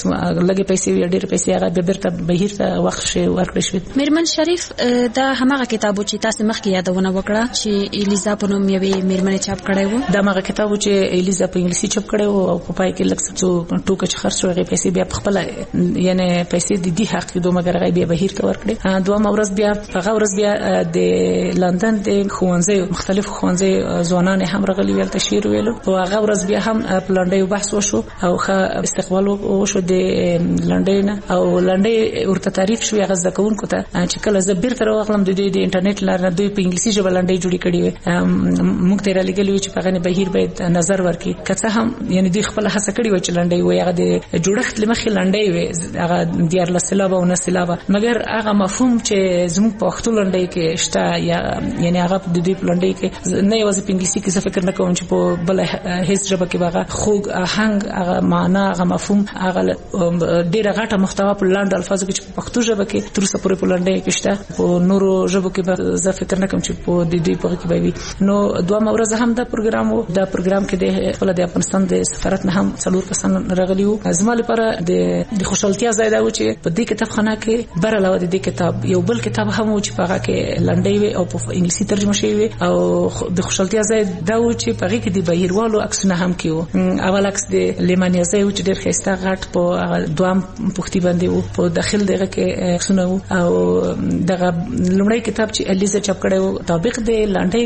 لږې پیسې وي ډېرې پیسې هغه بیا بیرته بهیر ته وخت شي ورکړی شوې میرمن شریف دا هماغه کتاب چې تاسو مخکې یادونه وکړه چې الیزا په نوم یوې میرمنې چاپ کړی و دا هغه کتاب چې الیزا په انګلیسي چاپ کړی و او په پای کې لږ څه ټوکه چې خرڅ شو هغه پیسې بیا په خپل یعنی پیسې د دې حق دوه مګر هغه بیا بهیر ته ورکړي دوه ورځ بیا هغه ورځ بیا د لندن د ښوونځي مختلف ښوونځي ځوانان هم راغلي ول تشویر ویلو او هغه ورځ بیا هم په لنډۍ بحث وشو او ښه استقبال وشو د لنډۍ نه او لنډۍ ورته تعریف شو هغه ځکهونکو ته چې کله زه بیرته راغلم د دې د انټرنیټ لاره دوی په انګلیسي ژبه لنډۍ جوړې کړې وي موږ ته را لګلې چې په غنه بهیر باید نظر ورکړي که څه هم یعنی دوی خپل هڅه کړې و چې لنډۍ وي هغه د جوړښت لمخې لنډۍ وي هغه دیار لسلابه او نسلابه مګر هغه مفهوم چې زموږ په پښتو لنډۍ کې شته یا یعنی هغه د دې لنډۍ کې نه یوازې په انګلیسي کې څه فکر نه کوم چې په بل هیڅ ژبه کې هغه خوږ آهنګ هغه معنا هغه مفهوم هغه ډیره غټه محتوا په لاندې الفاظو کې په پښتو ژبه کې تر اوسه پورې په لنډۍ کې شته په نورو ژبو کې زه فکر نه کوم چې په دې دې په کې به وي نو دوه ورځ هم دا پروګرام وو دا پروګرام کې د خپل د افغانستان د سفارت نه هم څلور کسان راغلي وو زما لپاره د د خوشحالتیا ځای دا و چې په دې کتابخانه کې بر علاوه د دې کتاب یو بل کتاب هم و چې په هغه کې لنډۍ وي او په انګلیسي ترجمه شوی وي او د خوشحالتیا ځای دا و چې په هغه کې د بهیروالو عکسونه هم کې وو اول عکس د لیمانیا ځای و چې ډېر ښایسته غټ په دوام پوښتې باندې وو په داخل دغه کې عکسونه وو او دغه لومړی کتاب چې الیزا چاپ کړی وو طابق د لنډۍ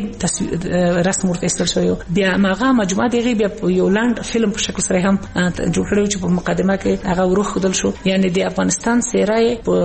رسم ورته ایستل شوی و بیا هغه مجموعه دغه بیا یو لاند فلم په شکل سره هم جوړ کړی چې په مقدمه کې هغه ورخ خدل شو یعنی د افغانستان سیرای په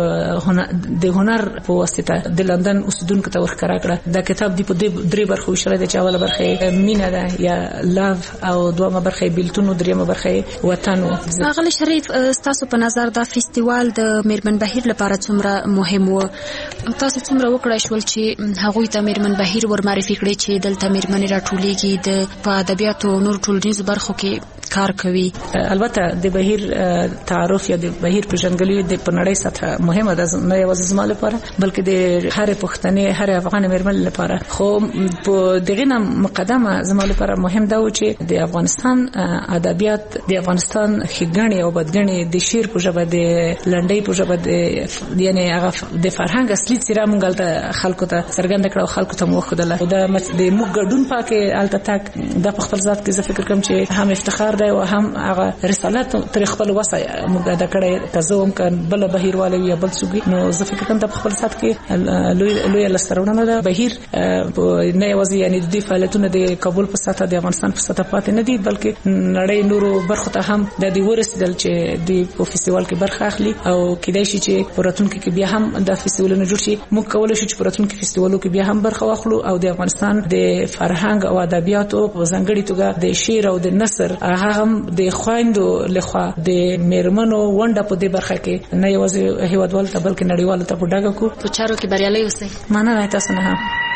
د هنر په واسطه د لندن اوسیدونکو ته ورکړه کړه دا کتاب دی په درې برخو وشل د چاوله برخه مینا ده یا لاف او دومره برخه بیلتون او دریمه برخه وطن اغلی شریف تاسو په نظر دا فستیوال د میرمن بهیر لپاره څومره مهم و تاسو څومره وکړای شول چې هغه ته میرمن بهیر ور معرفي کړی چې دلته میرمن راټولېږي د په ادبیاتو نور ټولنیزو برخو کې کار کوي البته د بهیر تعارف یا د بهیر پیژندګلوي د پنړۍ سطح مهمه ده نه یوازې زما لپاره بلکې د هر پښتنې هر افغان میرمن لپاره خو په دغه مقدمه زما لپاره مهم ده چې د افغانستان ادبیات د افغانستان خګنې او بدګنې د شعر په ژبه د لنډۍ په ژبه د یعنی هغه د فرهنګ اصلي څیره مونږ ته خلکو ته څرګند کړو خلکو ته مو خدله دا د موږ ګډون پاکه الته تک د خپل ذات کې زه فکر کوم چې هم افتخار دی او هم هغه رسالت تر خپل وسه موږ د کړه تزوم کن بل بهیرواله یا بل څوګي نو زه فکر کوم د خپل سات کې لوی لوی لسترونه ده بهیر نه یوازې یعنی د فعالیتونو د کابل په ساته د افغانستان په ساته پاتې نه دي بلکې نړۍ نورو برخو ته هم د دې ورسېدل چې د فستیوال کې برخه اخلي او کېدای شي چې پراتونکو کې بیا هم د فستیوالونو جوړ شي موږ کولای شو چې پراتونکو فستیوالو کې بیا هم برخه واخلو او د افغانستان د فرهنګ او ادبیاتو په ځانګړي توګه د شعر او د نثر هغه هم د خويندو لخوا د میرمنو ونده په دې برخه کې نه یوازې هیوادوال ته بلکې نړیوال ته په ډاګه کو په چارو کې بریالي اوسئ. مننه تاسو نه.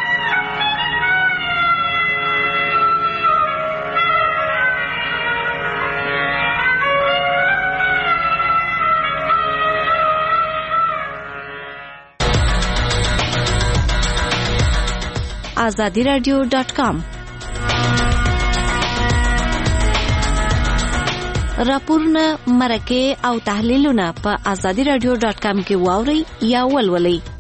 azadi radio dot com راپورونه مرکه او تحلیلونه په azadi radio dot com کې واوري یا ولولئ.